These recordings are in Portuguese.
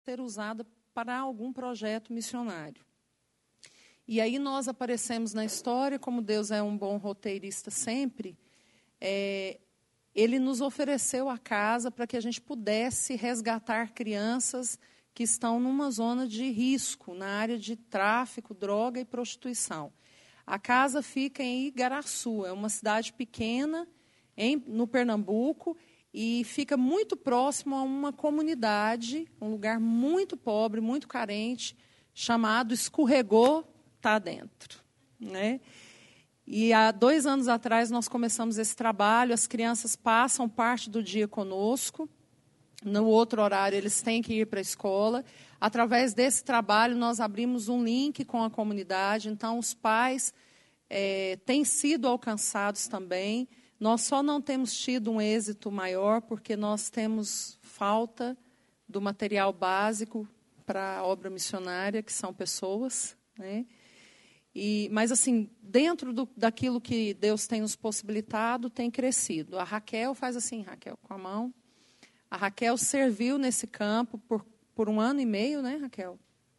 ser usada para algum projeto missionário. E aí nós aparecemos na história, como Deus é um bom roteirista sempre, Ele nos ofereceu a casa para que a gente pudesse resgatar crianças que estão numa zona de risco, na área de tráfico, droga e prostituição. A casa fica em Igaraçu, é uma cidade pequena no Pernambuco, e fica muito próximo a uma comunidade, um lugar muito pobre, muito carente, chamado Escorregou, tá dentro, né? E há 2 anos atrás nós começamos esse trabalho, as crianças passam parte do dia conosco, no outro horário eles têm que ir para a escola. Através desse trabalho nós abrimos um link com a comunidade, então os pais têm sido alcançados também. Nós só não temos tido um êxito maior porque nós temos falta do material básico para a obra missionária, que são pessoas, né? Mas, assim, dentro daquilo que Deus tem nos possibilitado, tem crescido. A Raquel faz assim, Raquel, com a mão. A Raquel serviu nesse campo por 1 ano e meio, né, Raquel?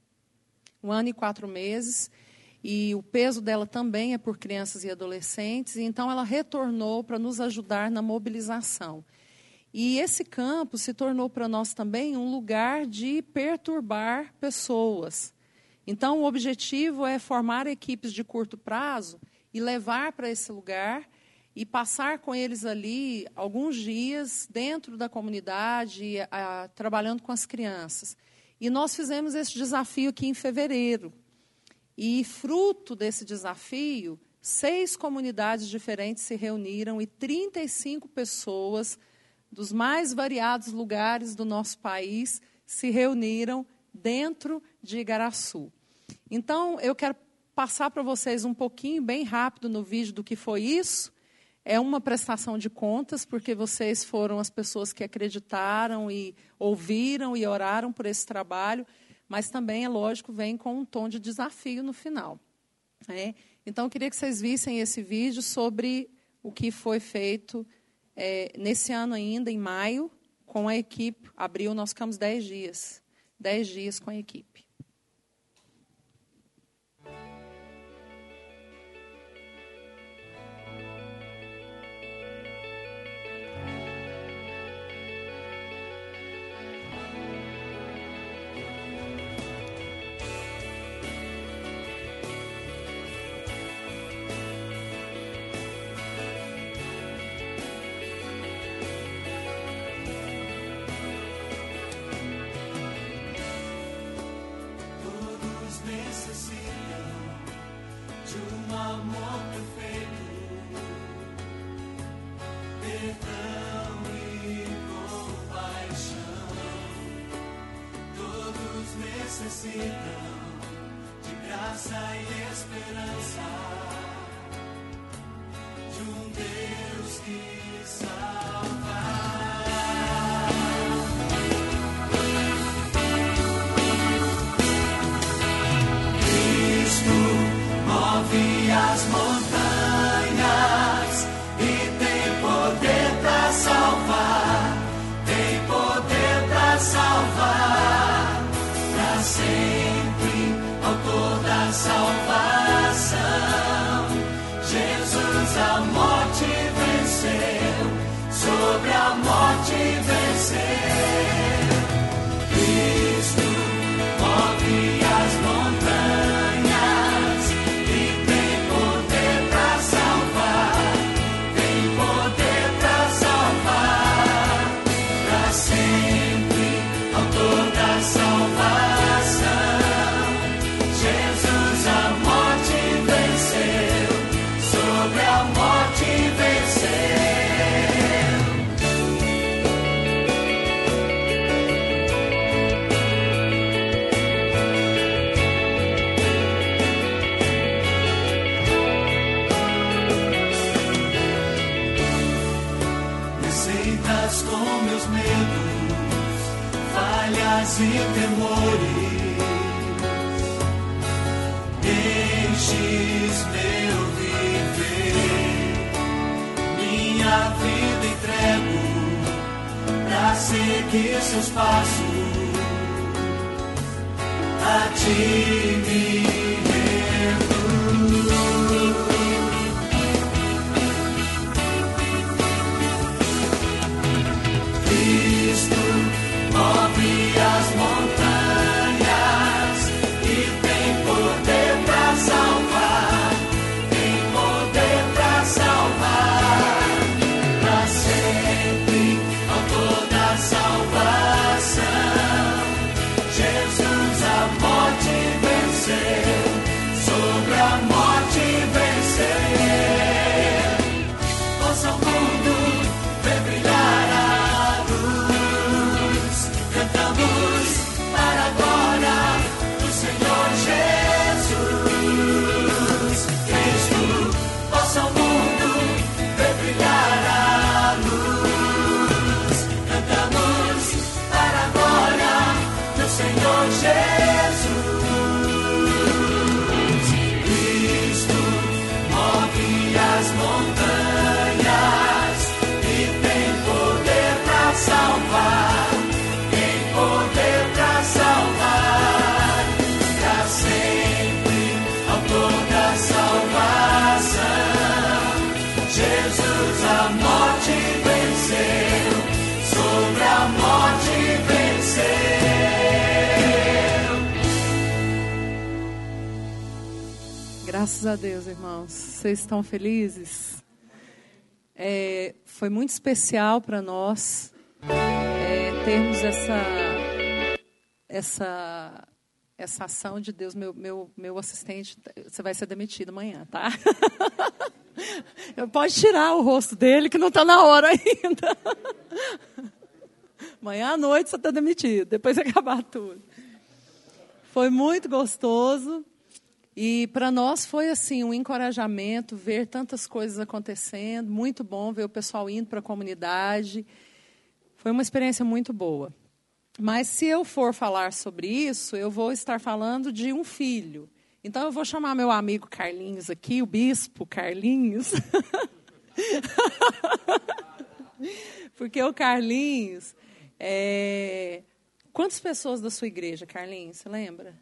1 ano e 4 meses. E o peso dela também é por crianças e adolescentes. E então, ela retornou para nos ajudar na mobilização. E esse campo se tornou para nós também um lugar de perturbar pessoas. Então, o objetivo é formar equipes de curto prazo e levar para esse lugar e passar com eles ali alguns dias dentro da comunidade, trabalhando com as crianças. E nós fizemos esse desafio aqui em fevereiro. E, fruto desse desafio, 6 comunidades diferentes se reuniram e 35 pessoas dos mais variados lugares do nosso país se reuniram dentro de Igaraçu. Então, eu quero passar para vocês um pouquinho, bem rápido, no vídeo do que foi isso. É uma prestação de contas, porque vocês foram as pessoas que acreditaram e ouviram e oraram por esse trabalho, mas também, é lógico, vem com um tom de desafio no final, né? Então, eu queria que vocês vissem esse vídeo sobre o que foi feito nesse ano ainda, em maio, com a equipe. Abril, nós ficamos 10 dias. 10 dias com a equipe. De graça e esperança, de um Deus que salva. Cristo move as montanhas e tem poder para salvar, tem poder para salvar. Sempre, autor da salvação, Jesus a morte venceu, sobre a morte venceu. Cristo move as montanhas e tem poder para salvar, tem poder para salvar, para sempre, autor da salvação. Com meus medos, falhas e temores, enches meu viver, minha vida entrego pra seguir seus passos, ti me rendo. Cristo move as montanhas e tem poder para salvar, tem poder para salvar, para sempre, autor da salvação. Jesus a morte venceu, sobre a morte venceu. Possa o mundo ver brilhar a luz, cantamos para a glória do Senhor Jesus. Cristo, possa o mundo ver brilhar a luz, cantamos para a glória do Senhor Jesus. Cristo move as montanhas e tem poder para salvar, tem poder para salvar, para sempre, autor da salvação. Jesus a morte venceu, sobre a morte venceu. Graças a Deus, irmãos. Vocês estão felizes? Foi muito especial para nós termos essa ação de Deus. Meu assistente, você vai ser demitido amanhã, tá? Pode tirar o rosto dele, que não está na hora ainda. Amanhã à noite você está demitido, depois que acabar tudo. Foi muito gostoso. E para nós foi assim um encorajamento ver tantas coisas acontecendo, muito bom ver o pessoal indo para a comunidade. Foi uma experiência muito boa. Mas se eu for falar sobre isso, eu vou estar falando de um filho. Então eu vou chamar meu amigo Carlinhos aqui, o bispo Carlinhos. Porque o Carlinhos... Quantas pessoas da sua igreja, Carlinhos, você lembra?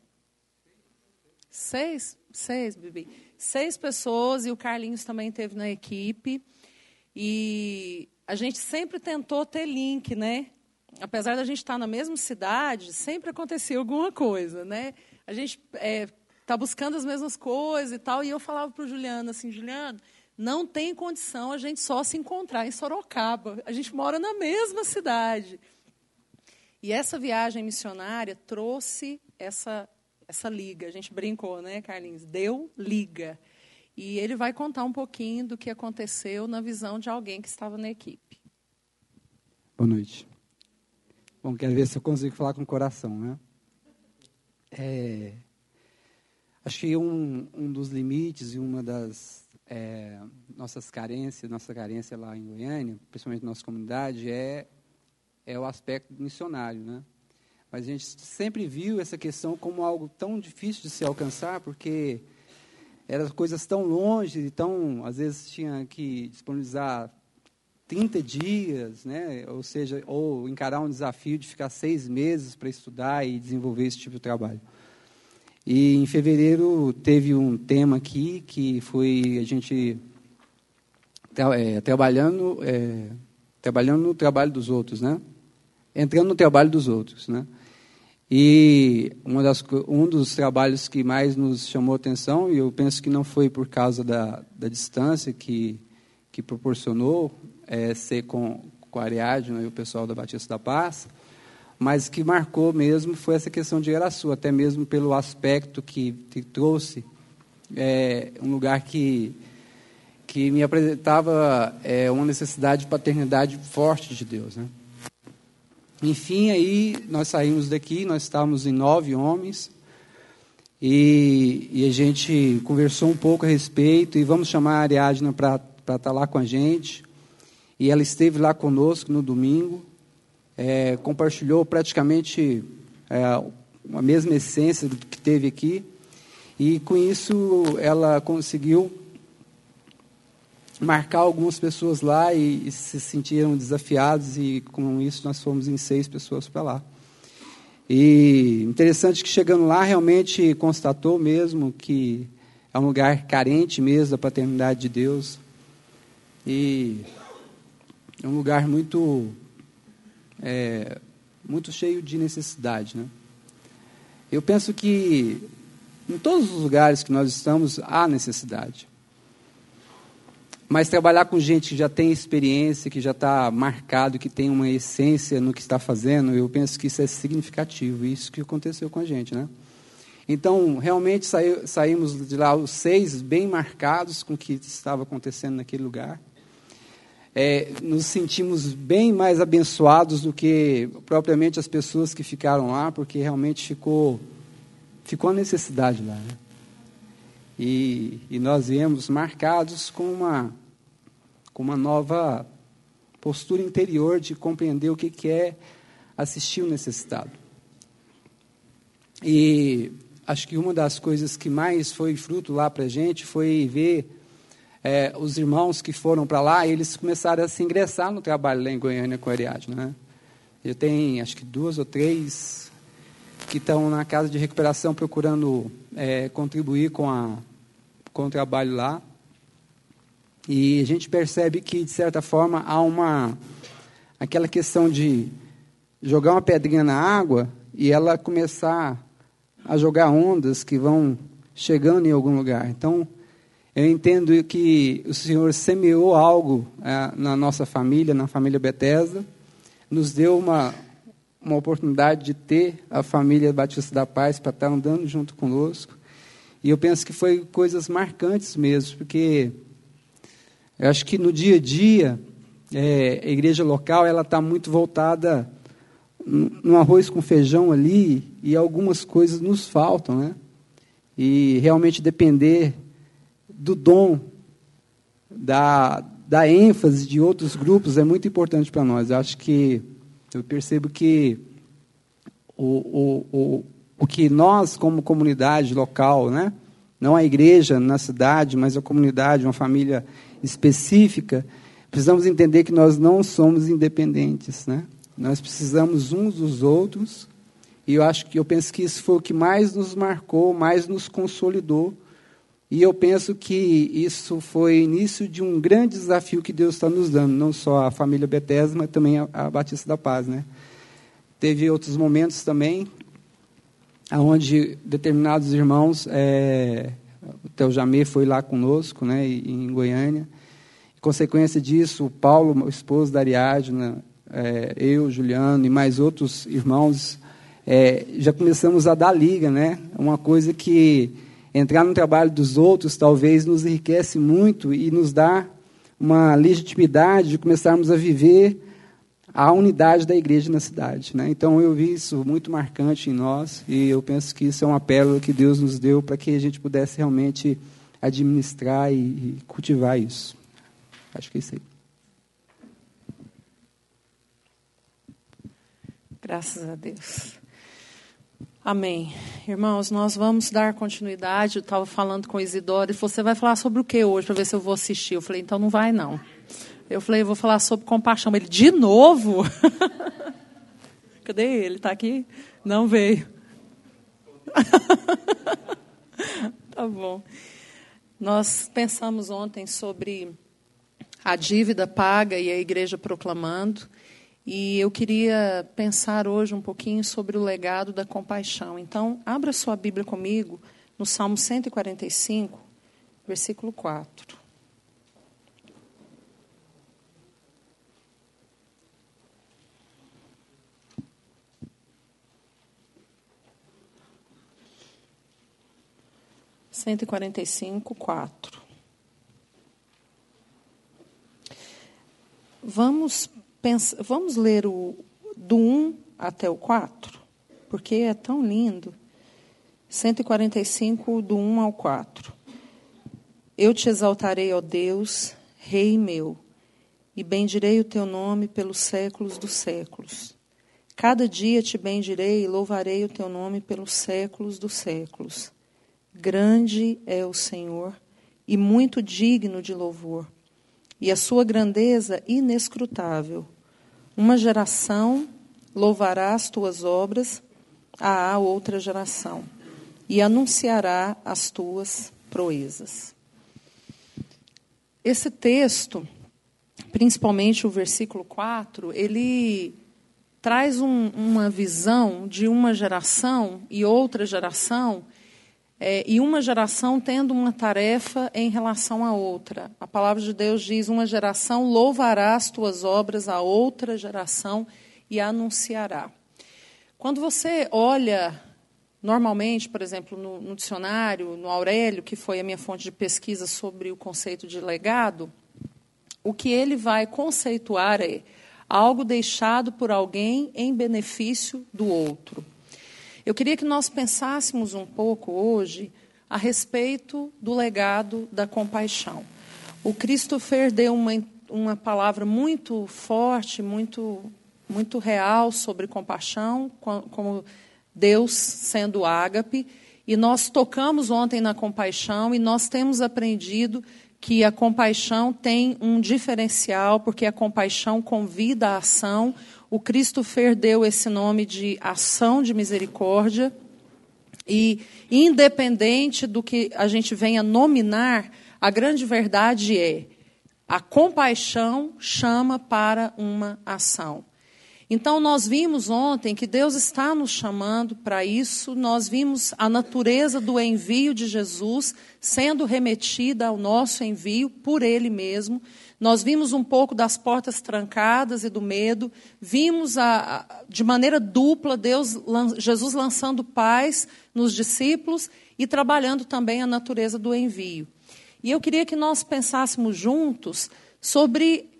6, Bibi. 6 pessoas, e o Carlinhos também esteve na equipe. E a gente sempre tentou ter link, né? Apesar da gente estar na mesma cidade, sempre acontecia alguma coisa, né? A gente está buscando as mesmas coisas e tal. E eu falava para o Juliano assim, Juliano, não tem condição a gente só se encontrar em Sorocaba. A gente mora na mesma cidade. E essa viagem missionária trouxe essa liga. A gente brincou, né, Carlinhos? Deu liga. E ele vai contar um pouquinho do que aconteceu na visão de alguém que estava na equipe. Boa noite. Bom, quero ver se eu consigo falar com o coração, né? Acho que um dos limites e uma das nossa carência lá em Goiânia, principalmente na nossa comunidade, é o aspecto missionário, né? Mas a gente sempre viu essa questão como algo tão difícil de se alcançar, porque eram coisas tão longe, então, às vezes, tinha que disponibilizar 30 dias, né? Ou encarar um desafio de ficar 6 meses para estudar e desenvolver esse tipo de trabalho. E, em fevereiro, teve um tema aqui, que foi a gente trabalhando no trabalho dos outros, né? Entrando no trabalho dos outros, né? E um dos trabalhos que mais nos chamou a atenção, e eu penso que não foi por causa da distância que proporcionou ser com a Ariadna e o pessoal da Batista da Paz, mas que marcou mesmo foi essa questão de Iaraçu, até mesmo pelo aspecto que trouxe um lugar que me apresentava uma necessidade de paternidade forte de Deus, né? Enfim, aí nós saímos daqui, nós estávamos em 9 homens, e a gente conversou um pouco a respeito, e vamos chamar a Ariadna para estar lá com a gente, e ela esteve lá conosco no domingo, compartilhou praticamente a mesma essência do que teve aqui, e com isso ela conseguiu marcar algumas pessoas lá e se sentiram desafiados, e com isso nós fomos em 6 pessoas para lá. E interessante que chegando lá, realmente constatou mesmo que é um lugar carente mesmo da paternidade de Deus. E é um lugar muito cheio de necessidade, né? Eu penso que em todos os lugares que nós estamos há necessidade. Mas trabalhar com gente que já tem experiência, que já está marcado, que tem uma essência no que está fazendo, eu penso que isso é significativo. Isso que aconteceu com a gente, né? Então, realmente saímos de lá os 6 bem marcados com o que estava acontecendo naquele lugar. Nos sentimos bem mais abençoados do que propriamente as pessoas que ficaram lá, porque realmente ficou a necessidade lá, né? E nós viemos marcados com uma nova postura interior de compreender o que é assistir o necessitado. E acho que uma das coisas que mais foi fruto lá para a gente foi ver os irmãos que foram para lá, eles começaram a se ingressar no trabalho lá em Goiânia com a Ariadne, né? Eu tenho, acho que 2 ou 3 que estão na casa de recuperação procurando contribuir com o trabalho lá. E a gente percebe que, de certa forma, há aquela questão de jogar uma pedrinha na água e ela começar a jogar ondas que vão chegando em algum lugar. Então, eu entendo que o Senhor semeou algo na nossa família, na família Bethesda, nos deu uma oportunidade de ter a família Batista da Paz para estar andando junto conosco. E eu penso que foi coisas marcantes mesmo, porque eu acho que no dia a dia, a igreja local ela está muito voltada no arroz com feijão ali, e algumas coisas nos faltam, né? E realmente depender do dom, da ênfase de outros grupos é muito importante para nós. Eu percebo que o que nós, como comunidade local, né? Não a igreja na cidade, mas a comunidade, uma família específica, precisamos entender que nós não somos independentes, né? Nós precisamos uns dos outros, e eu penso que isso foi o que mais nos marcou, mais nos consolidou, e eu penso que isso foi início de um grande desafio que Deus está nos dando, não só a família Bethesda, mas também a Batista da Paz, né? Teve outros momentos também, onde determinados irmãos, o Theo Jamê foi lá conosco, né, em Goiânia. Em consequência disso, o Paulo, o esposo da Ariadne, eu, Juliano e mais outros irmãos, já começamos a dar liga, né? Uma coisa que entrar no trabalho dos outros talvez nos enriquece muito e nos dá uma legitimidade de começarmos a viver a unidade da igreja na cidade, né? Então, eu vi isso muito marcante em nós, e eu penso que isso é uma pérola que Deus nos deu para que a gente pudesse realmente administrar e cultivar isso. Acho que é isso aí. Graças a Deus. Amém. Irmãos, nós vamos dar continuidade. Eu estava falando com o Isidoro, ele falou, você vai falar sobre o que hoje, para ver se eu vou assistir? Eu falei, então não vai não. Eu falei, eu vou falar sobre compaixão. Ele, de novo? Cadê ele? Está aqui? Não veio. Tá bom. Nós pensamos ontem sobre a dívida paga e a igreja proclamando. E eu queria pensar hoje um pouquinho sobre o legado da compaixão. Então, abra sua Bíblia comigo no Salmo 145, versículo 4. Cento e 145, 4. Vamos ler do 1 até o 4, porque é tão lindo. 145, do 1 ao 4. Eu te exaltarei, ó Deus, Rei meu, e bendirei o teu nome pelos séculos dos séculos. Cada dia te bendirei e louvarei o teu nome pelos séculos dos séculos. Grande é o Senhor e muito digno de louvor, e a sua grandeza inescrutável. Uma geração louvará as tuas obras à outra geração e anunciará as tuas proezas. Esse texto, principalmente o versículo 4, ele traz uma visão de uma geração e outra geração, e uma geração tendo uma tarefa em relação à outra. A palavra de Deus diz: uma geração louvará as tuas obras, a outra geração e anunciará. Quando você olha, normalmente, por exemplo, no dicionário, no Aurélio, que foi a minha fonte de pesquisa sobre o conceito de legado, o que ele vai conceituar é algo deixado por alguém em benefício do outro. Eu queria que nós pensássemos um pouco hoje a respeito do legado da compaixão. O Christopher deu uma palavra muito forte, muito real sobre compaixão, como Deus sendo ágape, e nós tocamos ontem na compaixão e nós temos aprendido que a compaixão tem um diferencial, porque a compaixão convida à ação. O Christopher deu esse nome de ação de misericórdia. E, independente do que a gente venha nominar, a grande verdade é: a compaixão chama para uma ação. Então, nós vimos ontem que Deus está nos chamando para isso. Nós vimos a natureza do envio de Jesus sendo remetida ao nosso envio por Ele mesmo. Nós vimos um pouco das portas trancadas e do medo. Vimos, de maneira dupla, Jesus lançando paz nos discípulos e trabalhando também a natureza do envio. E eu queria que nós pensássemos juntos sobre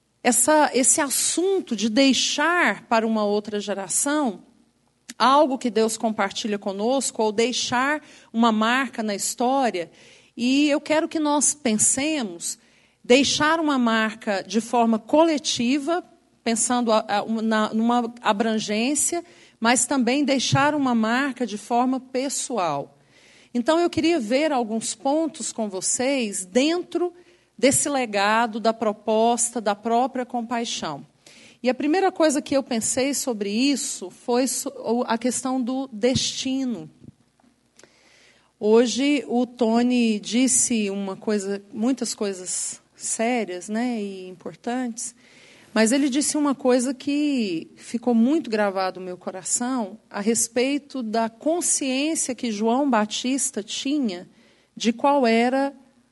esse assunto de deixar para uma outra geração algo que Deus compartilha conosco, ou deixar uma marca na história. E eu quero que nós pensemos, deixar uma marca de forma coletiva, pensando numa abrangência, mas também deixar uma marca de forma pessoal. Então, eu queria ver alguns pontos com vocês dentro desse legado, da proposta, da própria compaixão. E a primeira coisa que eu pensei sobre isso foi a questão do destino. Hoje o Tony disse muitas coisas sérias, né, e importantes, mas ele disse uma coisa que ficou muito gravado no meu coração a respeito da consciência que João Batista tinha de qual era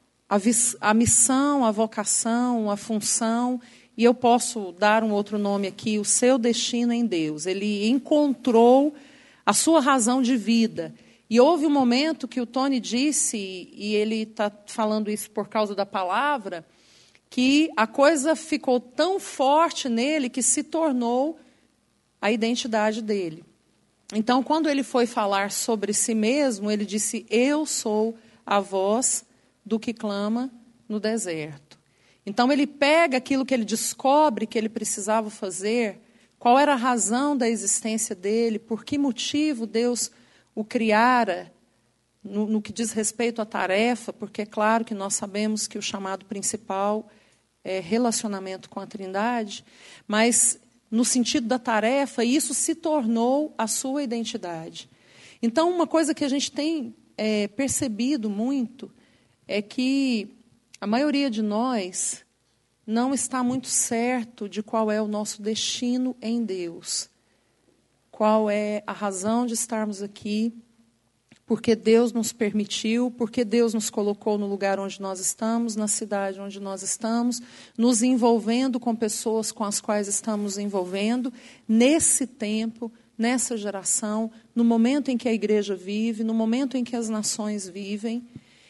a missão, a vocação, a função, e eu posso dar um outro nome aqui, o seu destino em Deus. Ele encontrou a sua razão de vida. E houve um momento que o Tony disse, e ele está falando isso por causa da palavra, que a coisa ficou tão forte nele que se tornou a identidade dele. Então, quando ele foi falar sobre si mesmo, ele disse: eu sou a voz do que clama no deserto. Então, ele pega aquilo que ele descobre que ele precisava fazer, qual era a razão da existência dele, por que motivo Deus o criara, no que diz respeito à tarefa, porque é claro que nós sabemos que o chamado principal é relacionamento com a Trindade, mas no sentido da tarefa, isso se tornou a sua identidade. Então, uma coisa que a gente tem percebido muito é que a maioria de nós não está muito certo de qual é o nosso destino em Deus. Qual é a razão de estarmos aqui, porque Deus nos permitiu, porque Deus nos colocou no lugar onde nós estamos, na cidade onde nós estamos, nos envolvendo com pessoas com as quais estamos envolvendo, nesse tempo, nessa geração, no momento em que a igreja vive, no momento em que as nações vivem.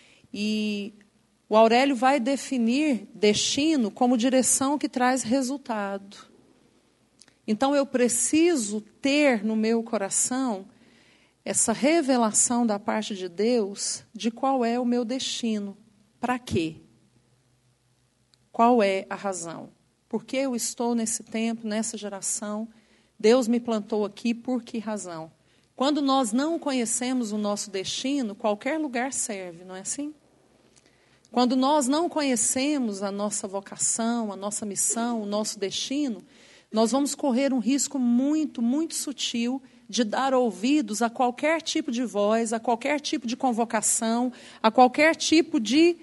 E o Aurélio vai definir destino como direção que traz resultado. Então, eu preciso ter no meu coração essa revelação da parte de Deus de qual é o meu destino. Para quê? Qual é a razão? Por que eu estou nesse tempo, nessa geração? Deus me plantou aqui por que razão? Quando nós não conhecemos o nosso destino, qualquer lugar serve, não é assim? Quando nós não conhecemos a nossa vocação, a nossa missão, o nosso destino, nós vamos correr um risco muito, muito sutil de dar ouvidos a qualquer tipo de voz, a qualquer tipo de convocação, a qualquer tipo de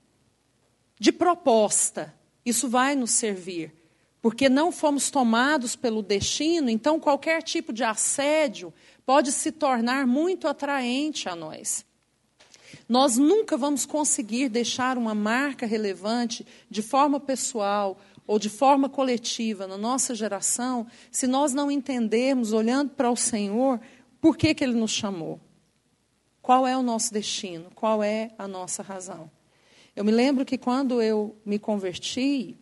proposta. Isso vai nos servir. Porque não fomos tomados pelo destino, então qualquer tipo de assédio pode se tornar muito atraente a nós. Nós nunca vamos conseguir deixar uma marca relevante de forma pessoal ou de forma coletiva na nossa geração se nós não entendermos, olhando para o Senhor, por que Ele nos chamou. Qual é o nosso destino? Qual é a nossa razão? Eu me lembro que quando eu me converti,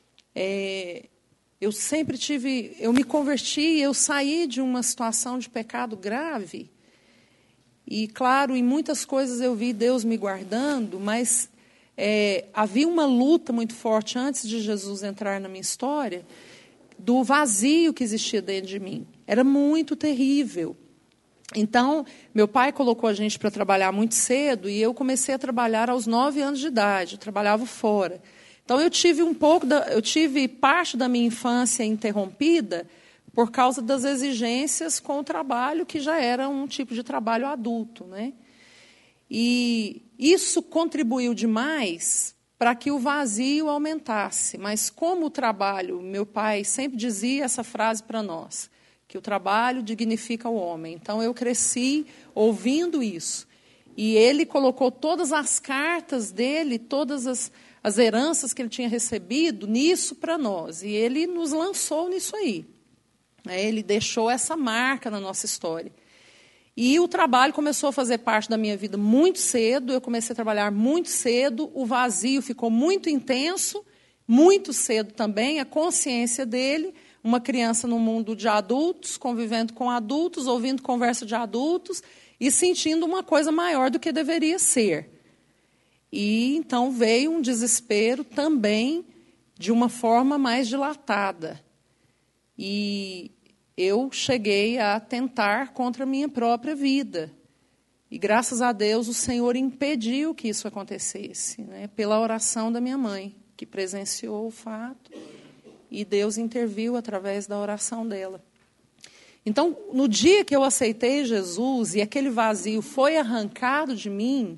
eu me converti, eu saí de uma situação de pecado grave. E, claro, em muitas coisas eu vi Deus me guardando, mas havia uma luta muito forte antes de Jesus entrar na minha história, do vazio que existia dentro de mim. Era muito terrível. Então, meu pai colocou a gente para trabalhar muito cedo e eu comecei a trabalhar aos 9 anos de idade, eu trabalhava fora. Então, eu tive parte da minha infância interrompida por causa das exigências com o trabalho, que já era um tipo de trabalho adulto, né? E isso contribuiu demais para que o vazio aumentasse. Mas como o trabalho, meu pai sempre dizia essa frase para nós, que o trabalho dignifica o homem. Então, eu cresci ouvindo isso. E ele colocou todas as cartas dele, todas as heranças que ele tinha recebido, nisso para nós. E ele nos lançou nisso aí. Ele deixou essa marca na nossa história. E o trabalho começou a fazer parte da minha vida muito cedo, eu comecei a trabalhar muito cedo, o vazio ficou muito intenso, muito cedo também, a consciência dele, uma criança no mundo de adultos, convivendo com adultos, ouvindo conversa de adultos e sentindo uma coisa maior do que deveria ser. E então veio um desespero também de uma forma mais dilatada. E eu cheguei a tentar contra a minha própria vida. E, graças a Deus, o Senhor impediu que isso acontecesse, né, pela oração da minha mãe, que presenciou o fato, e Deus interviu através da oração dela. Então, no dia que eu aceitei Jesus e aquele vazio foi arrancado de mim,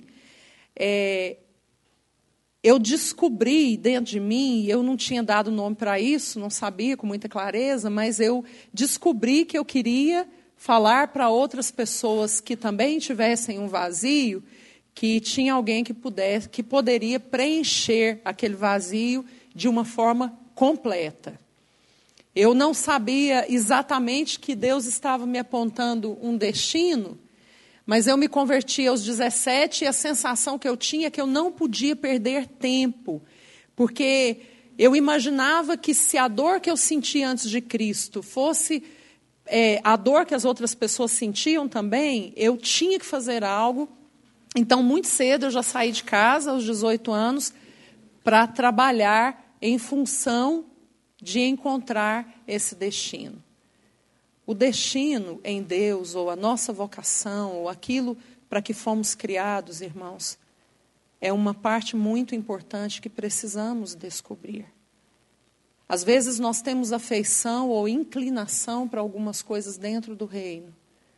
eu descobri dentro de mim, eu não tinha dado nome para isso, não sabia com muita clareza, mas eu descobri que eu queria falar para outras pessoas que também tivessem um vazio, que tinha alguém que poderia preencher aquele vazio de uma forma completa. Eu não sabia exatamente que Deus estava me apontando um destino, mas eu me converti aos 17 e a sensação que eu tinha é que eu não podia perder tempo, porque eu imaginava que se a dor que eu sentia antes de Cristo fosse a dor que as outras pessoas sentiam também, eu tinha que fazer algo. Então, muito cedo, eu já saí de casa, aos 18 anos, para trabalhar em função de encontrar esse destino. O destino em Deus, ou a nossa vocação, ou aquilo para que fomos criados, irmãos, é uma parte muito importante que precisamos descobrir. Às vezes nós temos afeição ou inclinação para algumas coisas dentro do reino.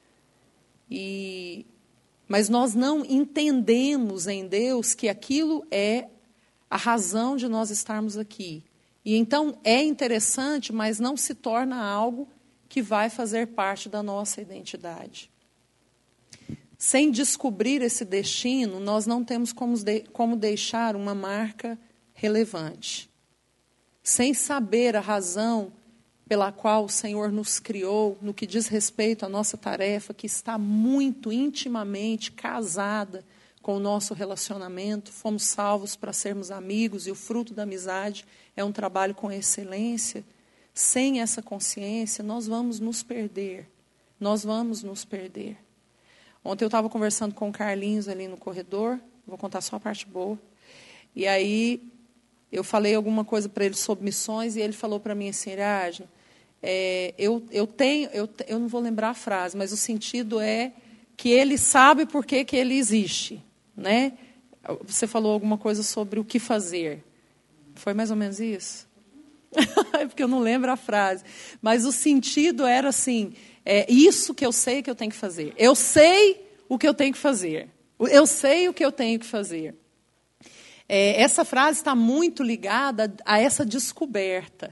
Mas nós não entendemos em Deus que aquilo é a razão de nós estarmos aqui. E então é interessante, mas não se torna algo que vai fazer parte da nossa identidade. Sem descobrir esse destino, nós não temos como deixar uma marca relevante. Sem saber a razão pela qual o Senhor nos criou, no que diz respeito à nossa tarefa, que está muito intimamente casada com o nosso relacionamento, fomos salvos para sermos amigos e o fruto da amizade é um trabalho com excelência. Sem essa consciência, nós vamos nos perder. Nós vamos nos perder. Ontem eu estava conversando com o Carlinhos ali no corredor, vou contar só a parte boa, e aí eu falei alguma coisa para ele sobre missões, e ele falou para mim assim, Ariadna, eu não vou lembrar a frase, mas o sentido é que ele sabe por que ele existe, né? Você falou alguma coisa sobre o que fazer. Foi mais ou menos isso? Porque eu não lembro a frase. Mas o sentido era assim, É isso que eu sei que eu tenho que fazer. Eu sei o que eu tenho que fazer. Eu sei o que eu tenho que fazer. Essa frase está muito ligada a essa descoberta.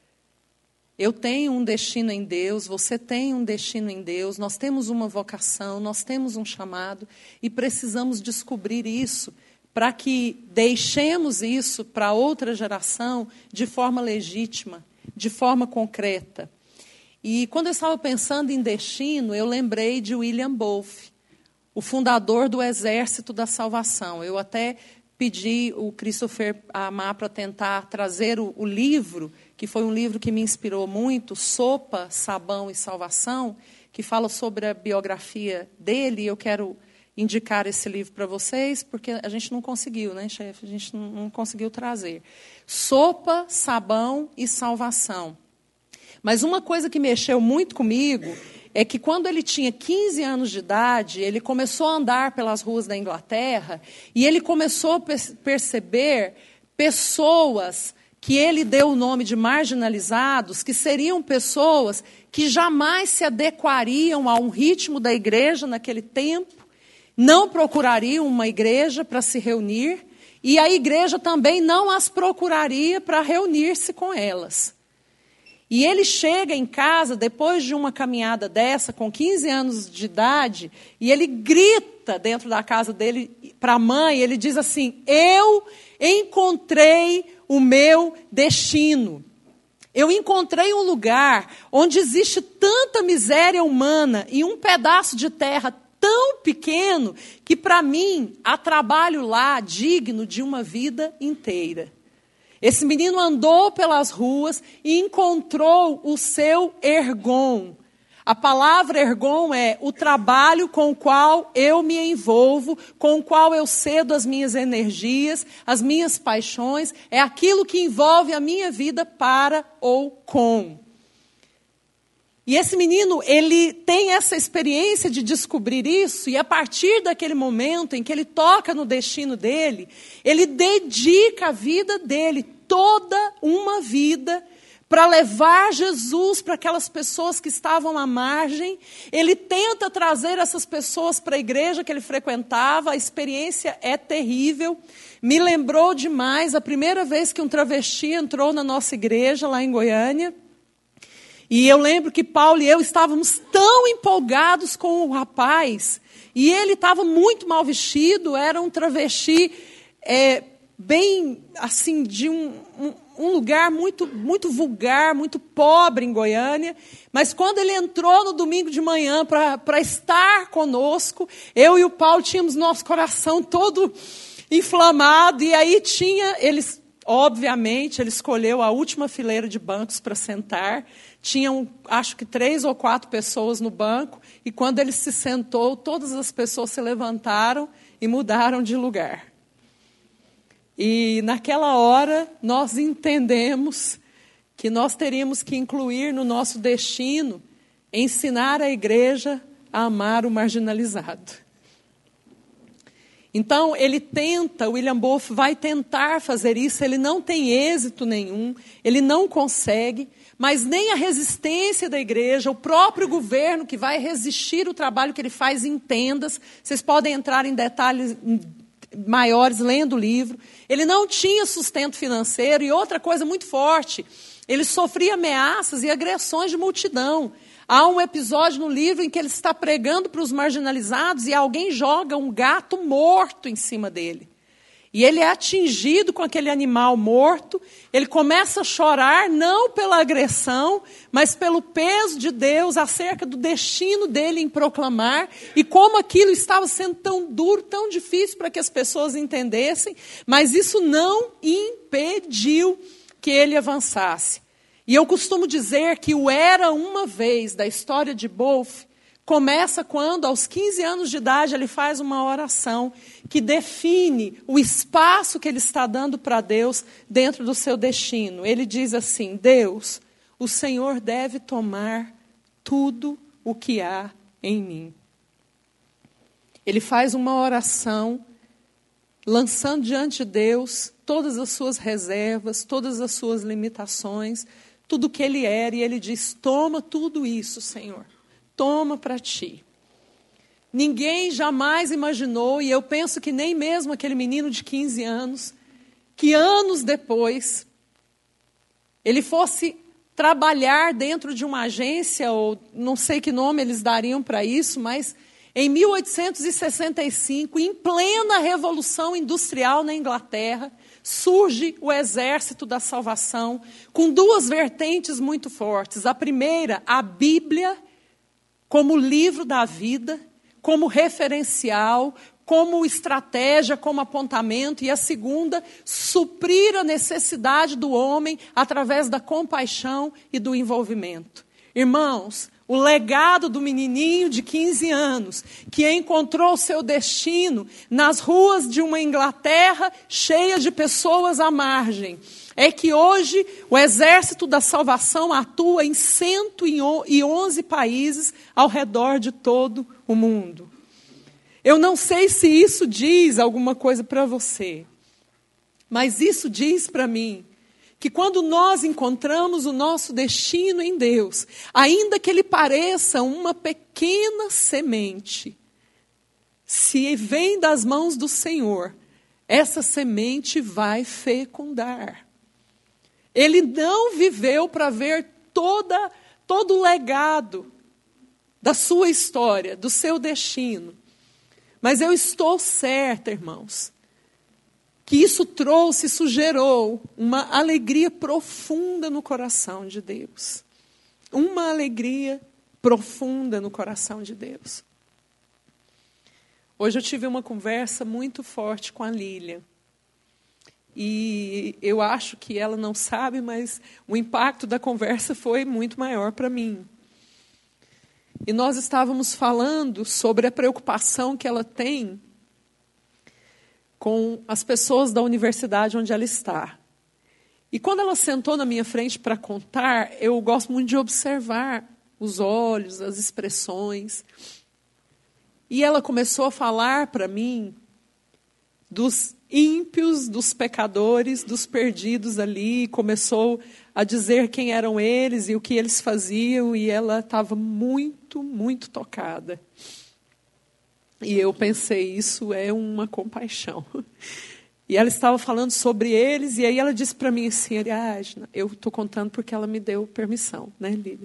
Eu tenho um destino em Deus, você tem um destino em Deus, nós temos uma vocação, nós temos um chamado e precisamos descobrir isso para que deixemos isso para outra geração de forma legítima, de forma concreta. E quando eu estava pensando em destino, eu lembrei de William Booth, o fundador do Exército da Salvação. Eu até pedi o Christopher Amar para tentar trazer o livro, que foi um livro que me inspirou muito, Sopa, Sabão e Salvação, que fala sobre a biografia dele. Eu quero indicar esse livro para vocês, porque a gente não conseguiu, né, chefe? A gente não conseguiu trazer. Sopa, Sabão e Salvação. Mas uma coisa que mexeu muito comigo é que quando ele tinha 15 anos de idade, ele começou a andar pelas ruas da Inglaterra e ele começou a perceber pessoas que ele deu o nome de marginalizados, que seriam pessoas que jamais se adequariam a um ritmo da igreja naquele tempo, não procurariam uma igreja para se reunir, e a igreja também não as procuraria para reunir-se com elas. E ele chega em casa, depois de uma caminhada dessa, com 15 anos de idade, e ele grita dentro da casa dele para a mãe, ele diz assim: eu encontrei o meu destino. Eu encontrei um lugar onde existe tanta miséria humana e um pedaço de terra tão pequeno que, para mim, há trabalho lá digno de uma vida inteira. Esse menino andou pelas ruas e encontrou o seu ergon. A palavra ergon é o trabalho com o qual eu me envolvo, com o qual eu cedo as minhas energias, as minhas paixões. É aquilo que envolve a minha vida para ou com. E esse menino, ele tem essa experiência de descobrir isso, e a partir daquele momento em que ele toca no destino dele, ele dedica a vida dele, toda uma vida, para levar Jesus para aquelas pessoas que estavam à margem. Ele tenta trazer essas pessoas para a igreja que ele frequentava, a experiência é terrível. Me lembrou demais a primeira vez que um travesti entrou na nossa igreja, lá em Goiânia. E eu lembro que Paulo e eu estávamos tão empolgados com o rapaz, e ele estava muito mal vestido, era um travesti bem assim, de um lugar muito, muito vulgar, muito pobre em Goiânia. Mas quando ele entrou no domingo de manhã para estar conosco, eu e o Paulo tínhamos nosso coração todo inflamado, e aí obviamente, ele escolheu a última fileira de bancos para sentar. Tinham, acho que 3 ou 4 pessoas no banco, e quando ele se sentou, todas as pessoas se levantaram e mudaram de lugar. E naquela hora, nós entendemos que nós teríamos que incluir no nosso destino, ensinar a igreja a amar o marginalizado. Então, William Booth vai tentar fazer isso, ele não tem êxito nenhum, ele não consegue, mas nem a resistência da igreja, o próprio governo que vai resistir o trabalho que ele faz em tendas, vocês podem entrar em detalhes maiores lendo o livro. Ele não tinha sustento financeiro, e outra coisa muito forte, ele sofria ameaças e agressões de multidão. Há um episódio no livro em que ele está pregando para os marginalizados e alguém joga um gato morto em cima dele. E ele é atingido com aquele animal morto, ele começa a chorar, não pela agressão, mas pelo peso de Deus acerca do destino dele em proclamar, e como aquilo estava sendo tão duro, tão difícil para que as pessoas entendessem, mas isso não impediu que ele avançasse. E eu costumo dizer que o Era Uma Vez da história de Booth começa quando, aos 15 anos de idade, ele faz uma oração que define o espaço que ele está dando para Deus dentro do seu destino. Ele diz assim: Deus, o Senhor deve tomar tudo o que há em mim. Ele faz uma oração lançando diante de Deus todas as suas reservas, todas as suas limitações, tudo o que ele era, e ele diz: toma tudo isso, Senhor. toma para ti. Ninguém jamais imaginou, e eu penso que nem mesmo aquele menino de 15 anos, que anos depois ele fosse trabalhar dentro de uma agência, ou não sei que nome eles dariam para isso, mas em 1865, em plena Revolução Industrial na Inglaterra, surge o Exército da Salvação, com duas vertentes muito fortes. A primeira, a Bíblia, como livro da vida, como referencial, como estratégia, como apontamento. E a segunda, suprir a necessidade do homem através da compaixão e do envolvimento. Irmãos, o legado do menininho de 15 anos, que encontrou seu destino nas ruas de uma Inglaterra cheia de pessoas à margem, é que hoje o Exército da Salvação atua em 111 países ao redor de todo o mundo. Eu não sei se isso diz alguma coisa para você, mas isso diz para mim que quando nós encontramos o nosso destino em Deus, ainda que ele pareça uma pequena semente, se vem das mãos do Senhor, essa semente vai fecundar. Ele não viveu para ver todo o legado da sua história, do seu destino. Mas eu estou certa, irmãos, que isso gerou uma alegria profunda no coração de Deus. Uma alegria profunda no coração de Deus. Hoje eu tive uma conversa muito forte com a Lília. E eu acho que ela não sabe, mas o impacto da conversa foi muito maior para mim. E nós estávamos falando sobre a preocupação que ela tem com as pessoas da universidade onde ela está. E quando ela sentou na minha frente para contar, eu gosto muito de observar os olhos, as expressões. E ela começou a falar para mim dos ímpios, dos pecadores, dos perdidos ali, começou a dizer quem eram eles e o que eles faziam, e ela estava muito, muito tocada. E eu pensei, isso é uma compaixão. E ela estava falando sobre eles, e aí ela disse para mim assim, Ariadna, eu estou contando porque ela me deu permissão, né, Lília?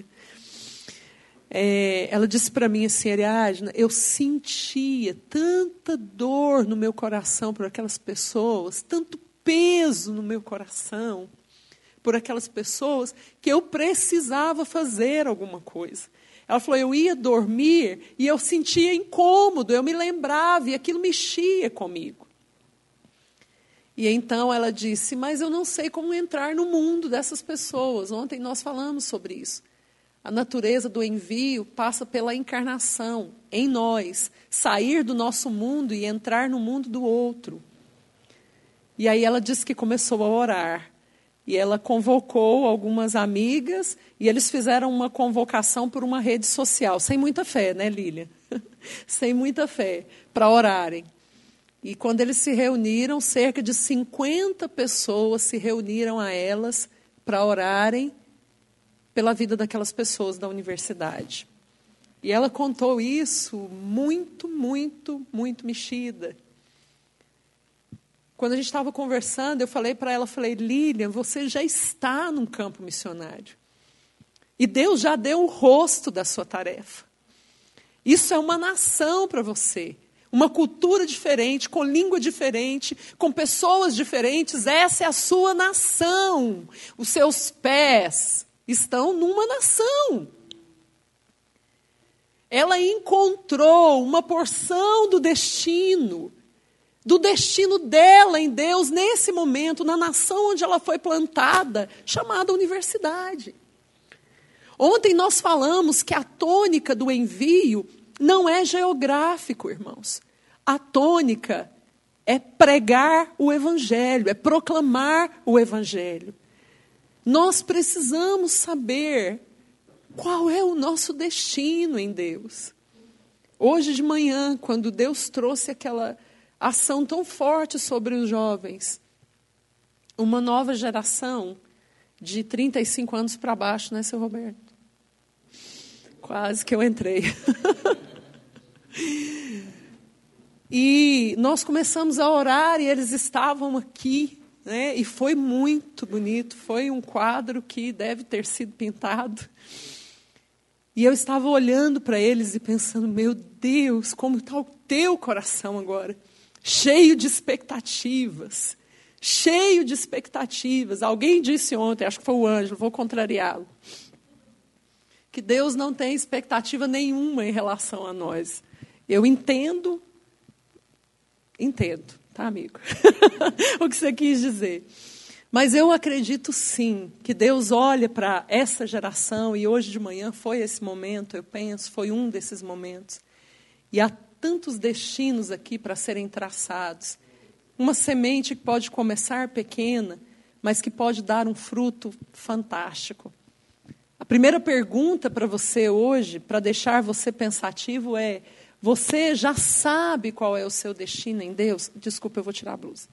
Ela disse para mim assim, Ariadna, eu sentia tanta dor no meu coração por aquelas pessoas, tanto peso no meu coração por aquelas pessoas, que eu precisava fazer alguma coisa. Ela falou, eu ia dormir e eu sentia incômodo, eu me lembrava e aquilo mexia comigo. E então ela disse, mas eu não sei como entrar no mundo dessas pessoas. Ontem nós falamos sobre isso. A natureza do envio passa pela encarnação em nós, sair do nosso mundo e entrar no mundo do outro. E aí ela disse que começou a orar. E ela convocou algumas amigas e eles fizeram uma convocação por uma rede social, sem muita fé, né, Lília? Sem muita fé, para orarem. E quando eles se reuniram, cerca de 50 pessoas se reuniram a elas para orarem pela vida daquelas pessoas da universidade. E ela contou isso muito, muito, muito mexida. Quando a gente estava conversando, eu falei para ela, Lília, você já está num campo missionário. E Deus já deu o rosto da sua tarefa. Isso é uma nação para você. Uma cultura diferente, com língua diferente, com pessoas diferentes. Essa é a sua nação. Os seus pés estão numa nação. Ela encontrou uma porção do destino dela em Deus, nesse momento, na nação onde ela foi plantada, chamada universidade. Ontem nós falamos que a tônica do envio não é geográfico, irmãos. A tônica é pregar o Evangelho, é proclamar o Evangelho. Nós precisamos saber qual é o nosso destino em Deus. Hoje de manhã, quando Deus trouxe aquela ação tão forte sobre os jovens, uma nova geração de 35 anos para baixo, né, seu Roberto? Quase que eu entrei. E nós começamos a orar e eles estavam aqui, né? E foi muito bonito. Foi um quadro que deve ter sido pintado. E eu estava olhando para eles e pensando, meu Deus, como está o teu coração agora? Cheio de expectativas. Cheio de expectativas. Alguém disse ontem, acho que foi o Ângelo, vou contrariá-lo, que Deus não tem expectativa nenhuma em relação a nós. Eu entendo, tá, amigo? O que você quis dizer. Mas eu acredito sim, que Deus olha para essa geração, e hoje de manhã foi esse momento, eu penso, foi um desses momentos. E há tantos destinos aqui para serem traçados. Uma semente que pode começar pequena, mas que pode dar um fruto fantástico. A primeira pergunta para você hoje, para deixar você pensativo, é: você já sabe qual é o seu destino em Deus? Desculpa, eu vou tirar a blusa.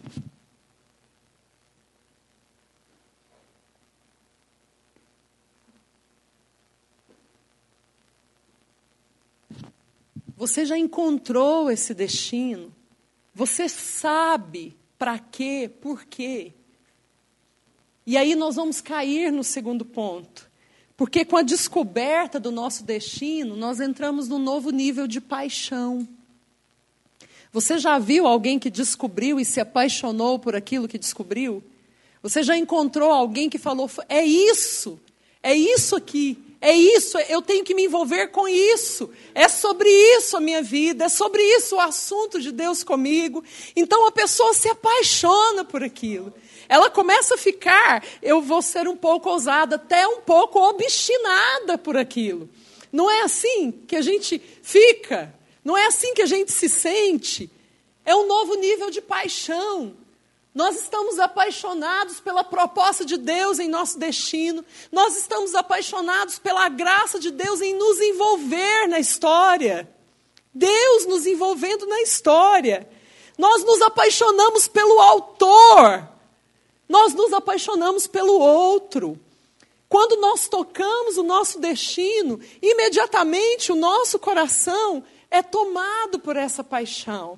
Você já encontrou esse destino? Você sabe para quê, por quê? E aí nós vamos cair no segundo ponto. Porque com a descoberta do nosso destino, nós entramos num novo nível de paixão. Você já viu alguém que descobriu e se apaixonou por aquilo que descobriu? Você já encontrou alguém que falou, é isso aqui, é isso, eu tenho que me envolver com isso, é sobre isso a minha vida, é sobre isso o assunto de Deus comigo. Então a pessoa se apaixona por aquilo. Ela começa a ficar, eu vou ser um pouco ousada, até um pouco obstinada por aquilo. Não é assim que a gente fica, não é assim que a gente se sente. É um novo nível de paixão. Nós estamos apaixonados pela proposta de Deus em nosso destino. Nós estamos apaixonados pela graça de Deus em nos envolver na história. Deus nos envolvendo na história. Nós nos apaixonamos pelo autor. Nós nos apaixonamos pelo outro. Quando nós tocamos o nosso destino, imediatamente o nosso coração é tomado por essa paixão.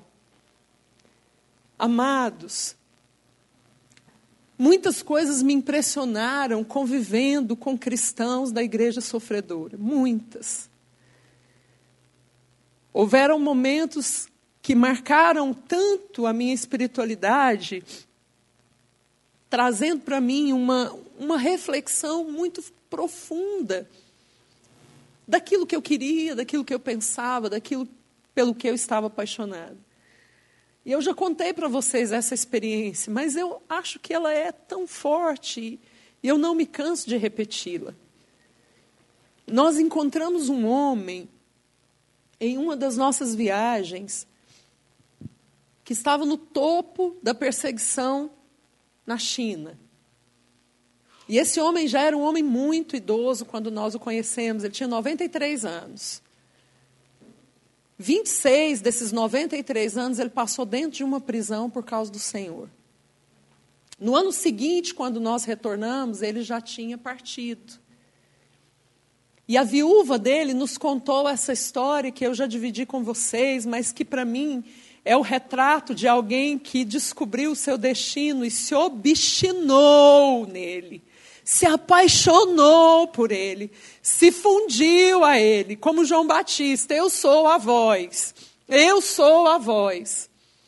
Amados, muitas coisas me impressionaram convivendo com cristãos da igreja sofredora. Muitas. Houveram momentos que marcaram tanto a minha espiritualidade, trazendo para mim uma reflexão muito profunda daquilo que eu queria, daquilo que eu pensava, daquilo pelo que eu estava apaixonado. E eu já contei para vocês essa experiência, mas eu acho que ela é tão forte e eu não me canso de repeti-la. Nós encontramos um homem em uma das nossas viagens que estava no topo da perseguição na China. E esse homem já era um homem muito idoso quando nós o conhecemos. Ele tinha 93 anos. 26 desses 93 anos ele passou dentro de uma prisão por causa do Senhor. No ano seguinte, quando nós retornamos, ele já tinha partido. E a viúva dele nos contou essa história que eu já dividi com vocês, mas que para mim é o retrato de alguém que descobriu o seu destino e se obstinou nele, se apaixonou por ele, se fundiu a ele, como João Batista, eu sou a voz, eu sou a voz.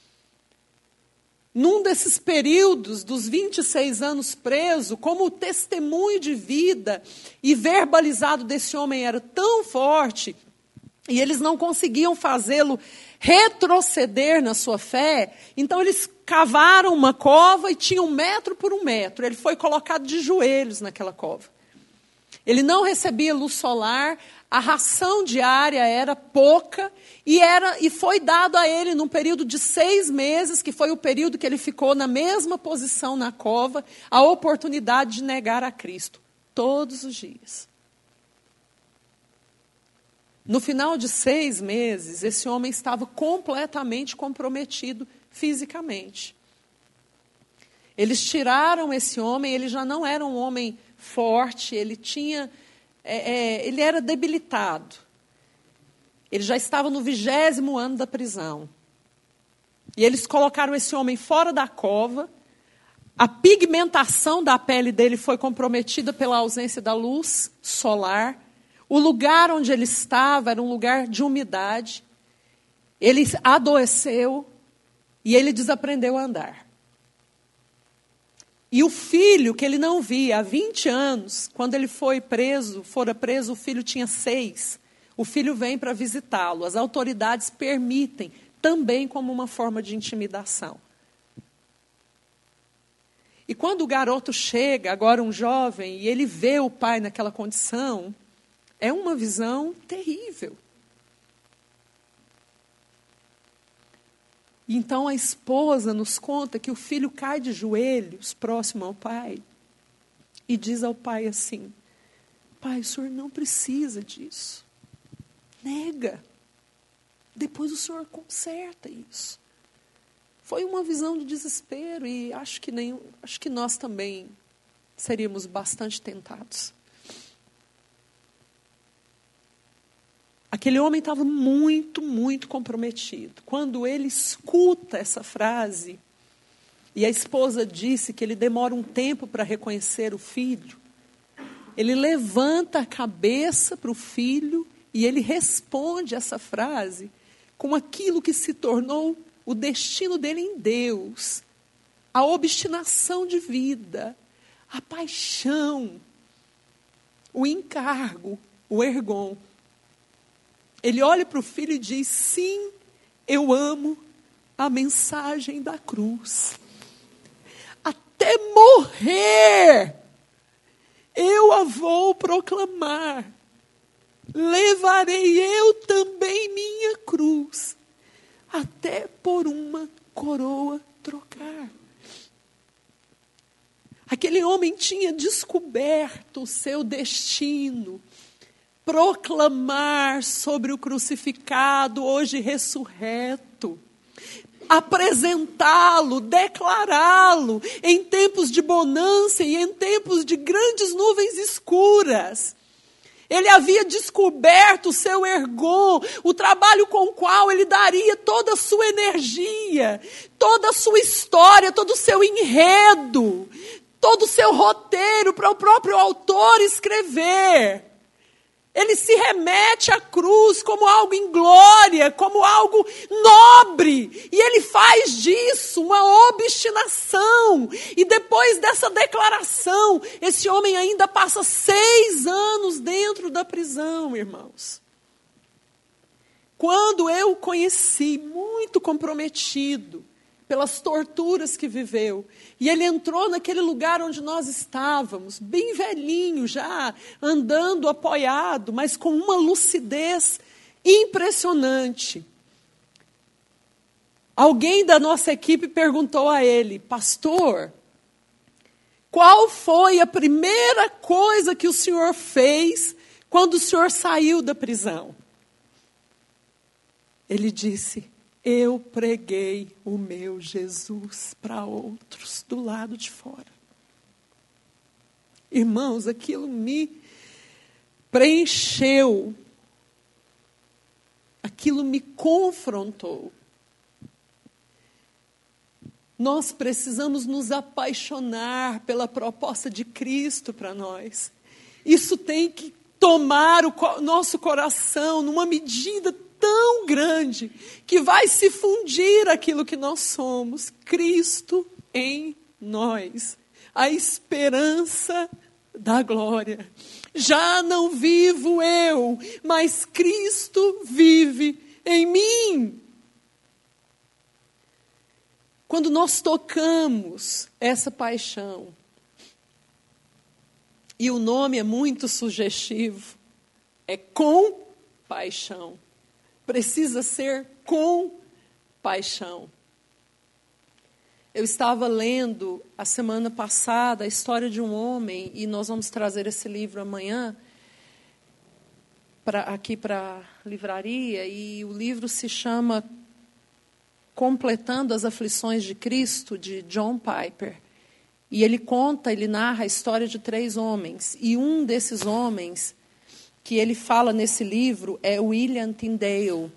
Num desses períodos, dos 26 anos preso, como o testemunho de vida e verbalizado desse homem era tão forte, e eles não conseguiam fazê-lo retroceder na sua fé, então eles cavaram uma cova e tinha 1 metro por 1 metro. Ele foi colocado de joelhos naquela cova. Ele não recebia luz solar, a ração diária era pouca e foi dado a ele num período de 6 meses, que foi o período que ele ficou na mesma posição na cova, a oportunidade de negar a Cristo, todos os dias. No final de 6 meses, esse homem estava completamente comprometido fisicamente. Eles tiraram esse homem, ele já não era um homem forte, ele tinha ele era debilitado. Ele já estava no 20º ano da prisão. E eles colocaram esse homem fora da cova. A pigmentação da pele dele foi comprometida pela ausência da luz solar. O lugar onde ele estava era um lugar de umidade. Ele adoeceu e ele desaprendeu a andar. E o filho, que ele não via há 20 anos, quando ele fora preso, o filho tinha 6. O filho vem para visitá-lo. As autoridades permitem, também como uma forma de intimidação. E quando o garoto chega, agora um jovem, e ele vê o pai naquela condição, é uma visão terrível. Então a esposa nos conta que o filho cai de joelhos próximo ao pai e diz ao pai assim: pai, o senhor não precisa disso. Nega. Depois o senhor conserta isso. Foi uma visão de desespero e acho que nós também seríamos bastante tentados. Aquele homem estava muito, muito comprometido. Quando ele escuta essa frase, e a esposa disse que ele demora um tempo para reconhecer o filho, ele levanta a cabeça para o filho e ele responde essa frase com aquilo que se tornou o destino dele em Deus, a obstinação de vida, a paixão, o encargo, o ergon. Ele olha para o filho e diz: sim, eu amo a mensagem da cruz. Até morrer, eu a vou proclamar. Levarei eu também minha cruz, até por uma coroa trocar. Aquele homem tinha descoberto o seu destino. Proclamar sobre o crucificado, hoje ressurreto. Apresentá-lo, declará-lo em tempos de bonança e em tempos de grandes nuvens escuras. Ele havia descoberto o seu ergon, o trabalho com o qual ele daria toda a sua energia, toda a sua história, todo o seu enredo, todo o seu roteiro para o próprio autor escrever. Ele se remete à cruz como algo em glória, como algo nobre. E ele faz disso uma obstinação. E depois dessa declaração, esse homem ainda passa 6 anos dentro da prisão, irmãos. Quando eu o conheci, muito comprometido pelas torturas que viveu, e ele entrou naquele lugar onde nós estávamos, bem velhinho já, andando apoiado, mas com uma lucidez impressionante. Alguém da nossa equipe perguntou a ele: pastor, qual foi a primeira coisa que o senhor fez quando o senhor saiu da prisão? Ele disse: eu preguei o meu Jesus para outros do lado de fora. Irmãos, aquilo me preencheu. Aquilo me confrontou. Nós precisamos nos apaixonar pela proposta de Cristo para nós. Isso tem que tomar o nosso coração numa medida tão grande que vai se fundir aquilo que nós somos. Cristo em nós, a esperança da glória. Já não vivo eu, mas Cristo vive em mim. Quando nós tocamos essa paixão, e o nome é muito sugestivo, é compaixão. Precisa ser com paixão. Eu estava lendo a semana passada a história de um homem, e nós vamos trazer esse livro amanhã aqui para a livraria, e o livro se chama Completando as Aflições de Cristo, de John Piper. E ele narra a história de 3 homens, e um desses homens que ele fala nesse livro é William Tyndale.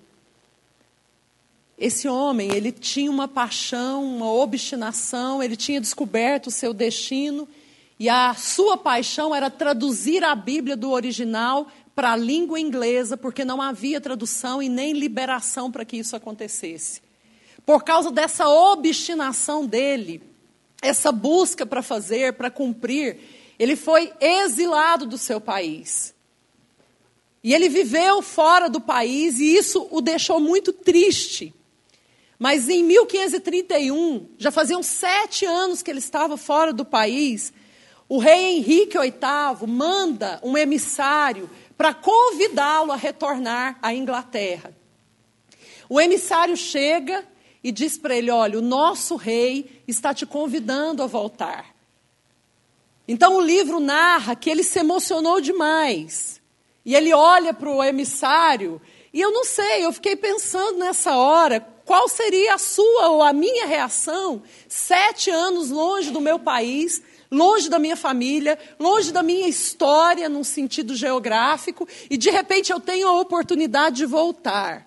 Esse homem, ele tinha uma paixão, uma obstinação, ele tinha descoberto o seu destino, e a sua paixão era traduzir a Bíblia do original para a língua inglesa, porque não havia tradução e nem liberação para que isso acontecesse. Por causa dessa obstinação dele, essa busca para fazer, para cumprir, ele foi exilado do seu país. E ele viveu fora do país e isso o deixou muito triste. Mas em 1531, já faziam 7 anos que ele estava fora do país, o rei Henrique VIII manda um emissário para convidá-lo a retornar à Inglaterra. O emissário chega e diz para ele, olha, o nosso rei está te convidando a voltar. Então o livro narra que ele se emocionou demais. E ele olha para o emissário, e eu não sei, eu fiquei pensando nessa hora, qual seria a sua ou a minha reação 7 anos longe do meu país, longe da minha família, longe da minha história, num sentido geográfico, e de repente eu tenho a oportunidade de voltar.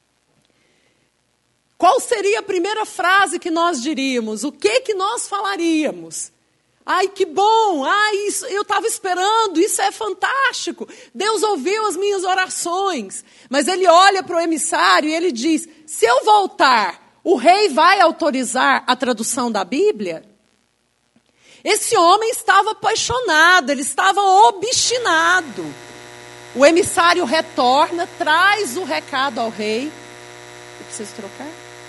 Qual seria a primeira frase que nós diríamos? O que nós falaríamos? Ai, que bom! Ai, isso, eu estava esperando, isso é fantástico! Deus ouviu as minhas orações. Mas ele olha para o emissário e ele diz, se eu voltar, o rei vai autorizar a tradução da Bíblia? Esse homem estava apaixonado, ele estava obstinado. O emissário retorna, traz o recado ao rei. Eu preciso trocar?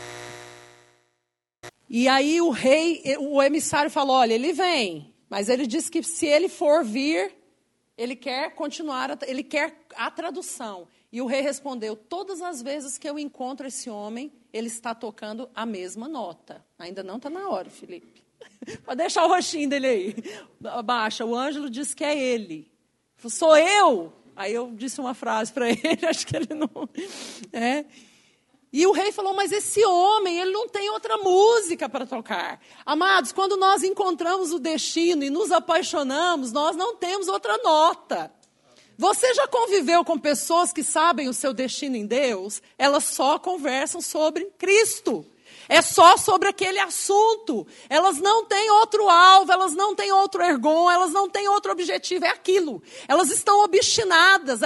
E aí o emissário falou, olha, ele vem, mas ele disse que se ele for vir, ele quer continuar, ele quer a tradução. E o rei respondeu, todas as vezes que eu encontro esse homem, ele está tocando a mesma nota. Ainda não está na hora, Felipe. Pode deixar o rostinho dele aí. Abaixa, o Ângelo disse que é ele. Sou eu? Aí eu disse uma frase para ele, acho que ele não... E o rei falou, mas esse homem, ele não tem outra música para tocar. Amados, quando nós encontramos o destino e nos apaixonamos, nós não temos outra nota. Você já conviveu com pessoas que sabem o seu destino em Deus? Elas só conversam sobre Cristo. É só sobre aquele assunto. Elas não têm outro alvo, elas não têm outro ergon, elas não têm outro objetivo, é aquilo. Elas estão obstinadas.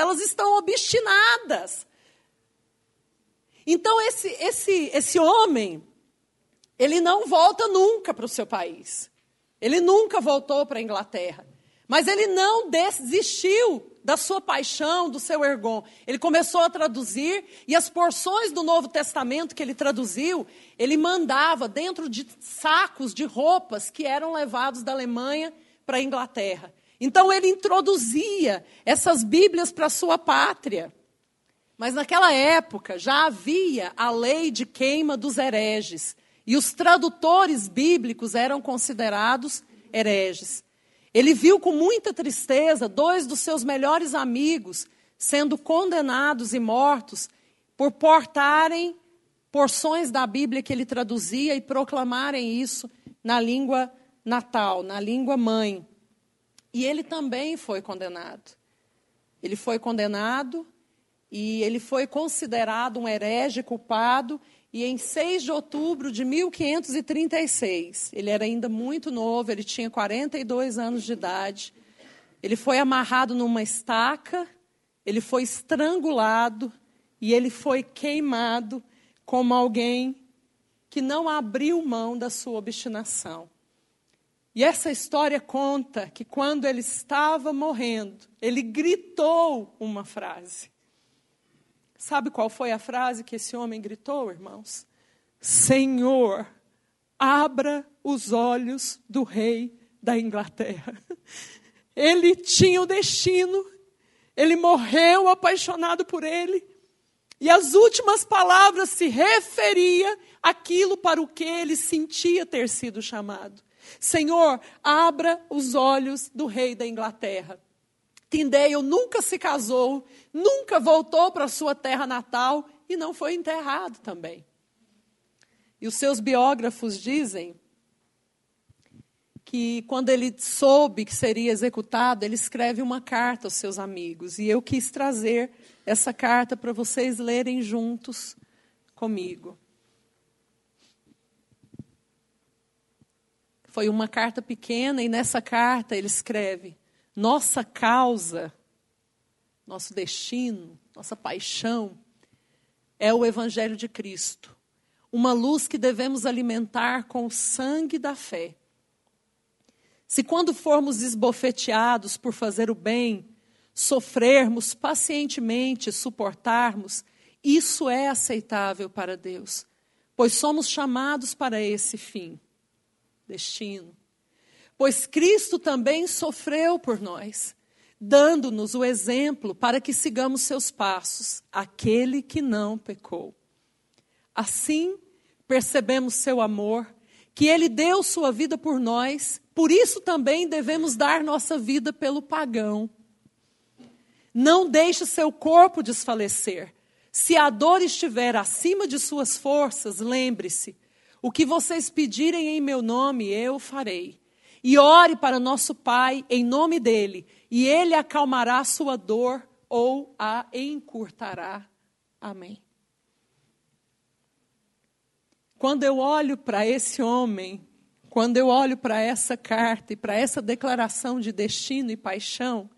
Então, esse homem, ele não volta nunca para o seu país. Ele nunca voltou para a Inglaterra. Mas ele não desistiu da sua paixão, do seu ergon. Ele começou a traduzir, e as porções do Novo Testamento que ele traduziu, ele mandava dentro de sacos de roupas que eram levados da Alemanha para a Inglaterra. Então, ele introduzia essas Bíblias para a sua pátria. Mas naquela época já havia a lei de queima dos hereges. E os tradutores bíblicos eram considerados hereges. Ele viu com muita tristeza 2 dos seus melhores amigos sendo condenados e mortos por portarem porções da Bíblia que ele traduzia e proclamarem isso na língua natal, na língua mãe. E ele também foi condenado. Ele foi condenado... E ele foi considerado um herege culpado, e em 6 de outubro de 1536, ele era ainda muito novo, ele tinha 42 anos de idade, ele foi amarrado numa estaca, ele foi estrangulado, e ele foi queimado como alguém que não abriu mão da sua obstinação. E essa história conta que quando ele estava morrendo, ele gritou uma frase. Sabe qual foi a frase que esse homem gritou, irmãos? Senhor, abra os olhos do rei da Inglaterra. Ele tinha o destino, ele morreu apaixonado por ele, e as últimas palavras se referia àquilo para o que ele sentia ter sido chamado. Senhor, abra os olhos do rei da Inglaterra. Tyndale nunca se casou, nunca voltou para a sua terra natal e não foi enterrado também. E os seus biógrafos dizem que quando ele soube que seria executado, ele escreve uma carta aos seus amigos. E eu quis trazer essa carta para vocês lerem juntos comigo. Foi uma carta pequena e nessa carta ele escreve: nossa causa, nosso destino, nossa paixão é o Evangelho de Cristo. Uma luz que devemos alimentar com o sangue da fé. Se quando formos esbofeteados por fazer o bem, sofrermos pacientemente, suportarmos, isso é aceitável para Deus, pois somos chamados para esse fim. Destino. Pois Cristo também sofreu por nós, dando-nos o exemplo para que sigamos seus passos, aquele que não pecou. Assim, percebemos seu amor, que ele deu sua vida por nós, por isso também devemos dar nossa vida pelo pagão. Não deixe seu corpo desfalecer. Se a dor estiver acima de suas forças, lembre-se, o que vocês pedirem em meu nome, eu farei. E ore para nosso Pai em nome dele, e ele acalmará sua dor ou a encurtará. Amém. Quando eu olho para esse homem, quando eu olho para essa carta e para essa declaração de destino e paixão,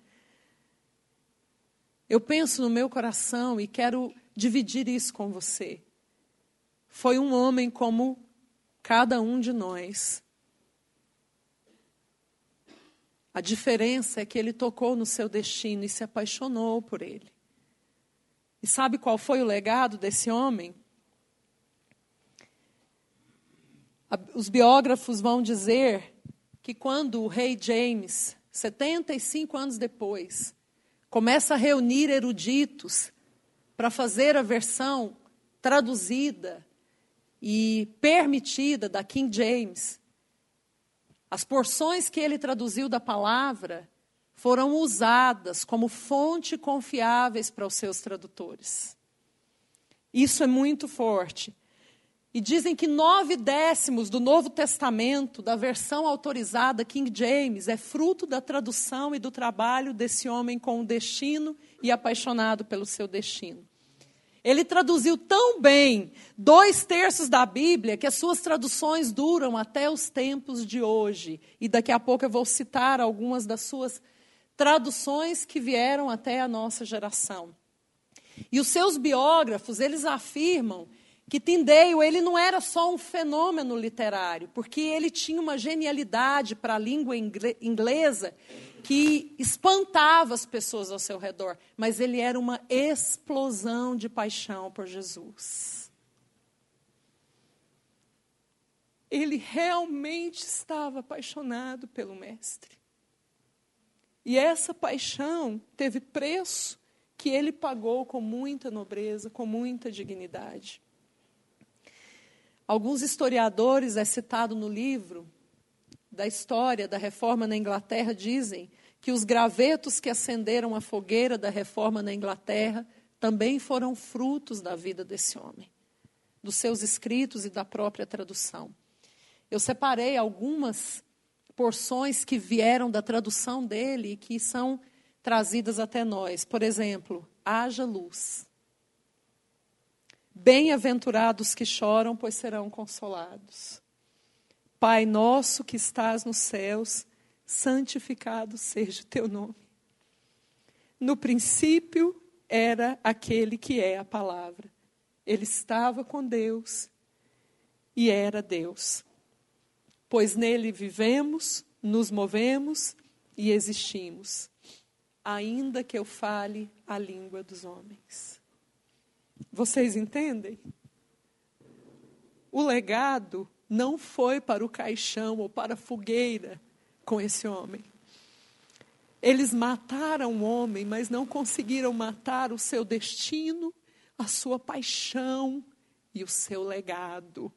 eu penso no meu coração e quero dividir isso com você. Foi um homem como cada um de nós. A diferença é que ele tocou no seu destino e se apaixonou por ele. E sabe qual foi o legado desse homem? Os biógrafos vão dizer que quando o rei James, 75 anos depois, começa a reunir eruditos para fazer a versão traduzida e permitida da King James, as porções que ele traduziu da palavra foram usadas como fonte confiáveis para os seus tradutores. Isso é muito forte. E dizem que 9/10 do Novo Testamento, da versão autorizada King James, é fruto da tradução e do trabalho desse homem com o destino e apaixonado pelo seu destino. Ele traduziu tão bem 2/3 da Bíblia que as suas traduções duram até os tempos de hoje. E daqui a pouco eu vou citar algumas das suas traduções que vieram até a nossa geração. E os seus biógrafos, eles afirmam que Tyndale, ele não era só um fenômeno literário, porque ele tinha uma genialidade para a língua inglesa que espantava as pessoas ao seu redor, mas ele era uma explosão de paixão por Jesus. Ele realmente estava apaixonado pelo Mestre. E essa paixão teve preço que ele pagou com muita nobreza, com muita dignidade. Alguns historiadores, é citado no livro da história da Reforma na Inglaterra, dizem que os gravetos que acenderam a fogueira da Reforma na Inglaterra também foram frutos da vida desse homem, dos seus escritos e da própria tradução. Eu separei algumas porções que vieram da tradução dele e que são trazidas até nós. Por exemplo, haja luz. Bem-aventurados que choram, pois serão consolados. Pai nosso que estás nos céus, santificado seja o teu nome. No princípio era aquele que é a palavra. Ele estava com Deus e era Deus. Pois nele vivemos, nos movemos e existimos, ainda que eu fale a língua dos homens. Vocês entendem? O legado não foi para o caixão ou para a fogueira com esse homem. Eles mataram o homem, mas não conseguiram matar o seu destino, a sua paixão e o seu legado.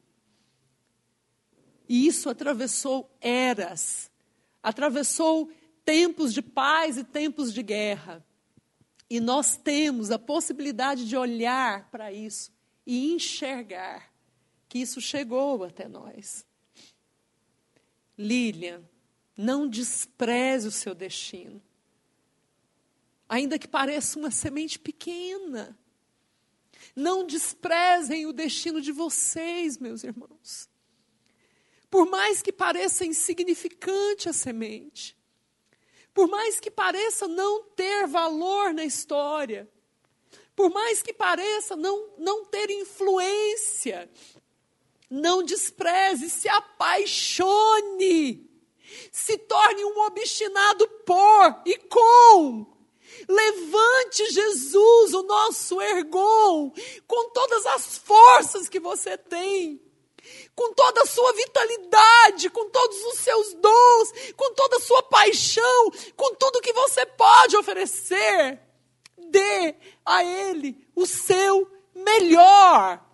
E isso atravessou eras, atravessou tempos de paz e tempos de guerra. E nós temos a possibilidade de olhar para isso e enxergar que isso chegou até nós. Lilian, Não despreze o seu destino. Ainda que pareça uma semente pequena. Não desprezem o destino de vocês, meus irmãos. Por mais que pareça insignificante a semente, por mais que pareça não ter valor na história, por mais que pareça não ter influência, não despreze, se apaixone, se torne um obstinado por e com. Levante Jesus, o nosso ergon, com todas as forças que você tem, com toda a sua vitalidade, com todos os seus dons, com toda a sua paixão, com tudo que você pode oferecer. Dê a Ele o seu melhor.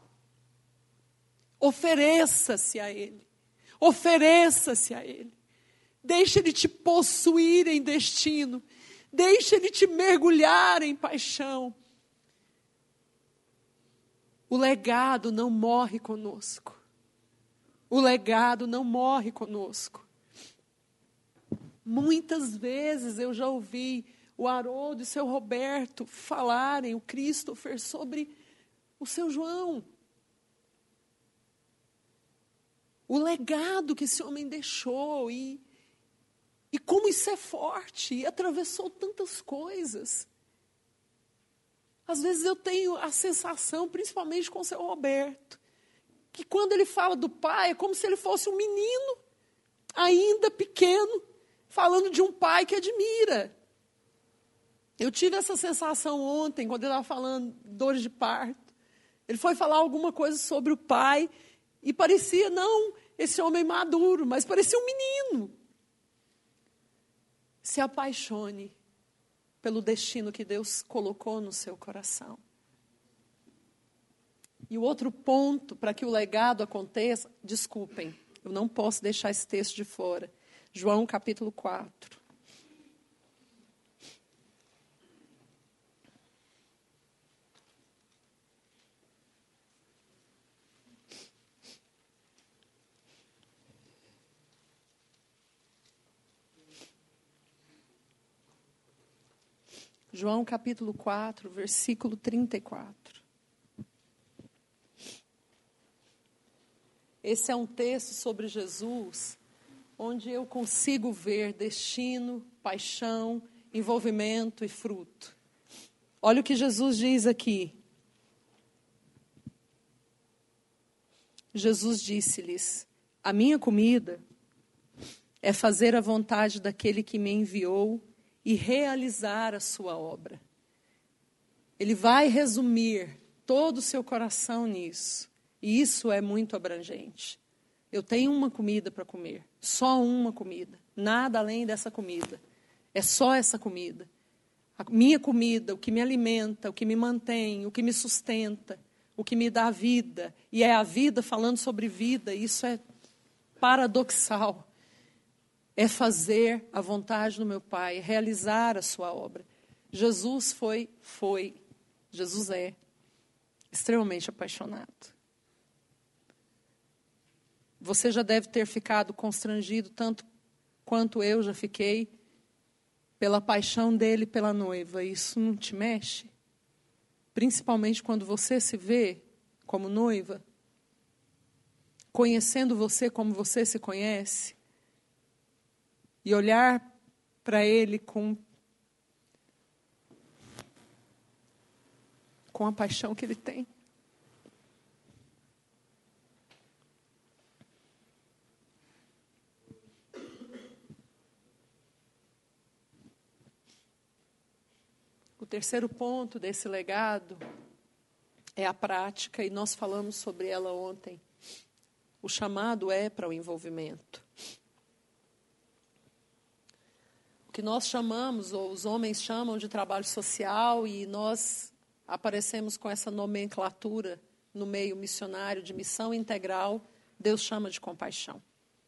Ofereça-se a Ele. Ofereça-se a Ele. Deixe Ele te possuir em destino. Deixe Ele te mergulhar em paixão. O legado não morre conosco. O legado não morre conosco. Muitas vezes eu já ouvi o Haroldo e o seu Roberto falarem, o Christopher, sobre o seu João. O legado que esse homem deixou e como isso é forte e atravessou tantas coisas. Às vezes eu tenho a sensação, principalmente com o seu Roberto, que quando ele fala do pai, é como se ele fosse um menino, ainda pequeno, falando de um pai que admira. Eu tive essa sensação ontem, quando ele estava falando de dores de parto. Ele foi falar alguma coisa sobre o pai, e parecia, não, esse homem maduro, mas parecia um menino. Se apaixone pelo destino que Deus colocou no seu coração. E o outro ponto para que o legado aconteça, desculpem, eu não posso deixar esse texto de fora. João capítulo 4. João capítulo 4, versículo 34. Esse é um texto sobre Jesus, onde eu consigo ver destino, paixão, envolvimento e fruto. Olha o que Jesus diz aqui. Jesus disse-lhes: a minha comida é fazer a vontade daquele que me enviou e realizar a sua obra. Ele vai resumir todo o seu coração nisso. E isso é muito abrangente. Eu tenho uma comida para comer. Só uma comida. Nada além dessa comida. É só essa comida. A minha comida, o que me alimenta, o que me mantém, o que me sustenta, o que me dá vida. E é a vida falando sobre vida. Isso é paradoxal. É fazer a vontade do meu Pai, realizar a sua obra. Jesus Jesus é extremamente apaixonado. Você já deve ter ficado constrangido, tanto quanto eu já fiquei, pela paixão dele pela noiva. Isso não te mexe? Principalmente quando você se vê como noiva, conhecendo você como você se conhece, e olhar para ele com a paixão que ele tem. O terceiro ponto desse legado é a prática, e nós falamos sobre ela ontem. O chamado é para o envolvimento. O que nós chamamos, ou os homens chamam de trabalho social, e nós aparecemos com essa nomenclatura no meio missionário de missão integral, Deus chama de compaixão.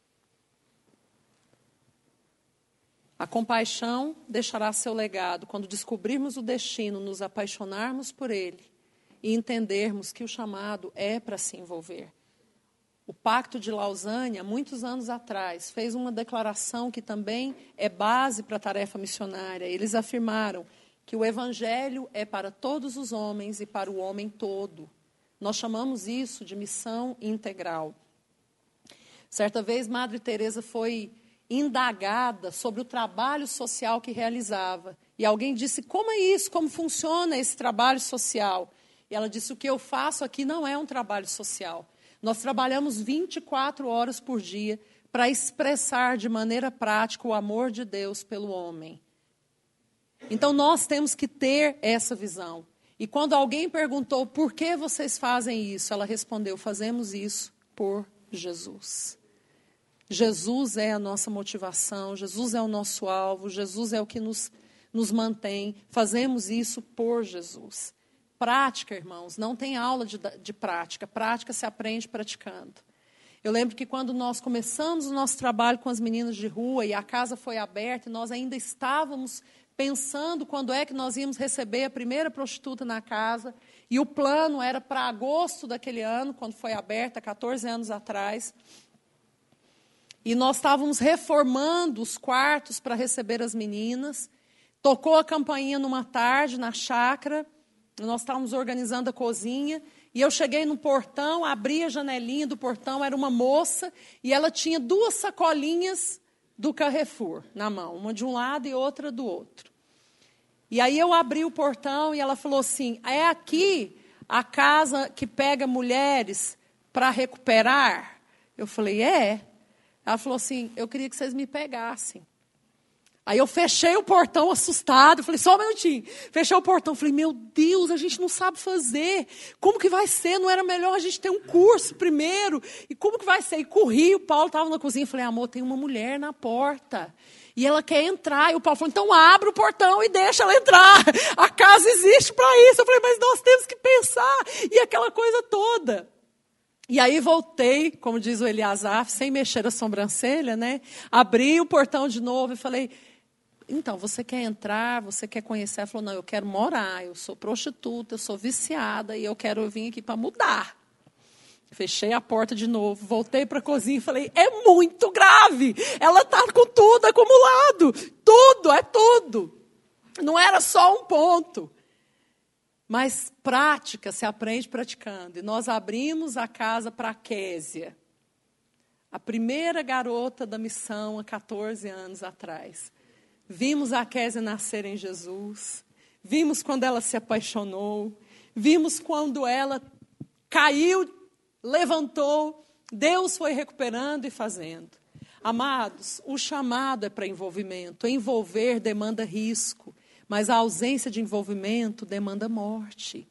A compaixão deixará seu legado quando descobrirmos o destino, nos apaixonarmos por ele e entendermos que o chamado é para se envolver. o Pacto de Lausanne, há muitos anos atrás, fez uma declaração que também é base para a tarefa missionária. Eles afirmaram que o Evangelho é para todos os homens e para o homem todo. Nós chamamos isso de missão integral. Certa vez, Madre Teresa foi indagada sobre o trabalho social que realizava. E alguém disse, como é isso? Como funciona esse trabalho social? E ela disse, o que eu faço aqui não é um trabalho social. Nós trabalhamos 24 horas por dia para expressar de maneira prática o amor de Deus pelo homem. Então, nós temos que ter essa visão. E quando alguém perguntou, por que vocês fazem isso? Ela respondeu, fazemos isso por Jesus. Jesus é a nossa motivação, Jesus é o nosso alvo, Jesus é o que nos mantém. Fazemos isso por Jesus. Prática, irmãos, não tem aula de prática. Prática se aprende praticando. Eu lembro que quando nós começamos o nosso trabalho com as meninas de rua e a casa foi aberta, e nós ainda estávamos pensando quando é que nós íamos receber a primeira prostituta na casa. E o plano era para agosto daquele ano, quando foi aberta, 14 anos atrás. E nós estávamos reformando os quartos para receber as meninas. Tocou a campainha numa tarde, na chácara. Nós estávamos organizando a cozinha. E eu cheguei no portão, abri a janelinha do portão, era uma moça. E ela tinha 2 sacolinhas do Carrefour na mão. Uma de um lado e outra do outro. E aí eu abri o portão e ela falou assim, é aqui a casa que pega mulheres para recuperar? Eu falei, é. Ela falou assim, eu queria que vocês me pegassem. Aí eu fechei o portão assustado, falei, só um minutinho. Fechei o portão, falei, meu Deus, a gente não sabe fazer. Como que vai ser? Não era melhor a gente ter um curso primeiro? E como que vai ser? E corri, o Paulo estava na cozinha, falei, amor, tem uma mulher na porta. E ela quer entrar. E o Paulo falou, então abre o portão e deixa ela entrar. A casa existe para isso. Eu falei, mas nós temos que pensar. E aquela coisa toda. E aí voltei, como diz o Eliasaf, sem mexer a sobrancelha, né? Abri o portão de novo e falei, então, você quer entrar, você quer conhecer? Ela falou, não, eu quero morar, eu sou prostituta, eu sou viciada e eu quero vir aqui para mudar. Fechei a porta de novo, voltei para a cozinha e falei, é muito grave, ela está com tudo acumulado, tudo, é tudo. Não era só um ponto. Mas prática se aprende praticando. E nós abrimos a casa para a Késia, a primeira garota da missão há 14 anos atrás. Vimos a Késia nascer em Jesus, vimos quando ela se apaixonou, vimos quando ela caiu, levantou, Deus foi recuperando e fazendo. Amados, o chamado é para envolvimento. Envolver demanda risco, mas a ausência de envolvimento demanda morte.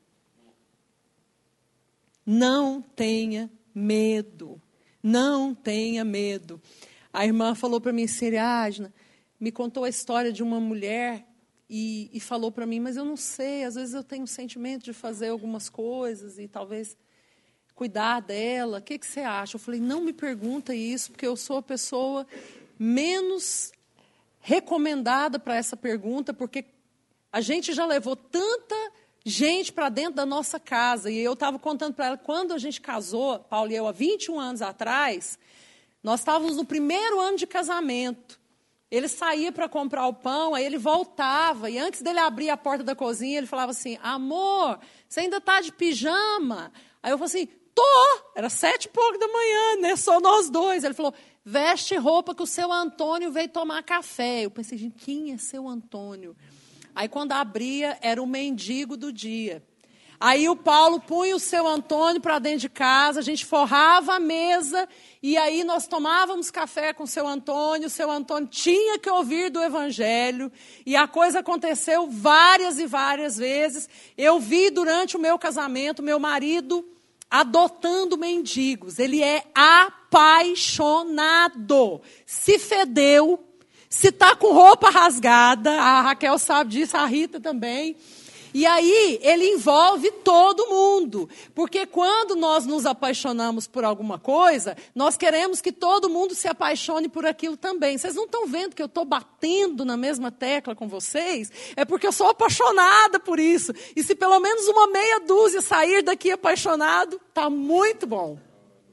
Não tenha medo, não tenha medo. A irmã falou para mim, Ariadna, me contou a história de uma mulher e falou para mim, mas eu não sei, às vezes eu tenho um sentimento de fazer algumas coisas e talvez cuidar dela. O que você acha? Eu falei, não me pergunta isso, porque eu sou a pessoa menos recomendada para essa pergunta, porque a gente já levou tanta gente para dentro da nossa casa. E eu estava contando para ela, quando a gente casou, Paulo e eu, há 21 anos atrás, nós estávamos no primeiro ano de casamento. Ele saía para comprar o pão, aí ele voltava, e antes dele abrir a porta da cozinha, ele falava assim, amor, você ainda está de pijama? Aí eu falei assim, tô, era 7h pouco da manhã, né? Só nós dois. Ele falou, veste roupa que o seu Antônio veio tomar café. Eu pensei, gente, quem é seu Antônio? Aí quando abria, era o mendigo do dia. Aí o Paulo punha o seu Antônio para dentro de casa, a gente forrava a mesa, e aí nós tomávamos café com o seu Antônio tinha que ouvir do Evangelho, e a coisa aconteceu várias e várias vezes. Eu vi durante o meu casamento, meu marido adotando mendigos, ele é apaixonado, se fedeu, se está com roupa rasgada, a Raquel sabe disso, a Rita também. E aí, ele envolve todo mundo. Porque quando nós nos apaixonamos por alguma coisa, nós queremos que todo mundo se apaixone por aquilo também. Vocês não estão vendo que eu estou batendo na mesma tecla com vocês? É porque eu sou apaixonada por isso. E se pelo menos uma meia dúzia sair daqui apaixonado, está muito bom.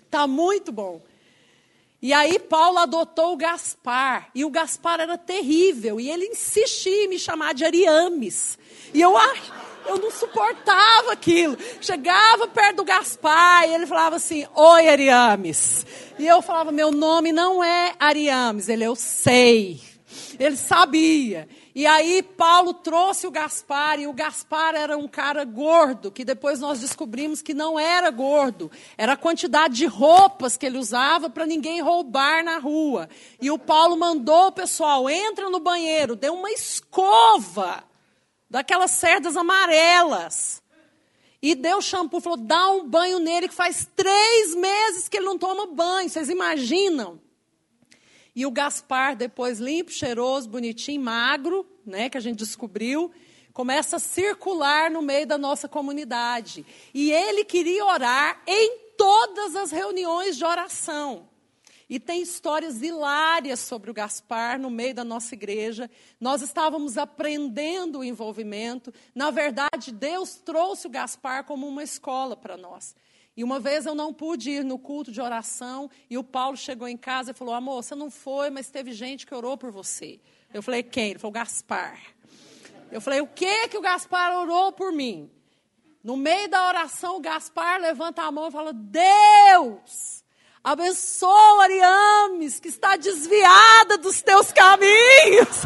Tá muito bom. E aí Paulo adotou o Gaspar, e o Gaspar era terrível, e ele insistia em me chamar de Ariames. E eu não suportava aquilo. Chegava perto do Gaspar, e ele falava assim, oi Ariames. E eu falava, meu nome não é Ariames. Ele, eu sei. Ele sabia. E aí Paulo trouxe o Gaspar, e o Gaspar era um cara gordo, que depois nós descobrimos que não era gordo. Era a quantidade de roupas que ele usava para ninguém roubar na rua. E o Paulo mandou o pessoal, entra no banheiro, deu uma escova, daquelas cerdas amarelas. E deu shampoo, falou, dá um banho nele, que faz 3 meses que ele não toma banho. Vocês imaginam? E o Gaspar, depois limpo, cheiroso, bonitinho, magro, né, que a gente descobriu, começa a circular no meio da nossa comunidade. E ele queria orar em todas as reuniões de oração. E tem histórias hilárias sobre o Gaspar no meio da nossa igreja. Nós estávamos aprendendo o envolvimento. Na verdade, Deus trouxe o Gaspar como uma escola para nós. E uma vez eu não pude ir no culto de oração, e o Paulo chegou em casa e falou, amor, você não foi, mas teve gente que orou por você. Eu falei, quem? Ele falou, Gaspar. Eu falei, o que o Gaspar orou por mim? No meio da oração, o Gaspar levanta a mão e fala, Deus, abençoa Ariames, que está desviada dos teus caminhos.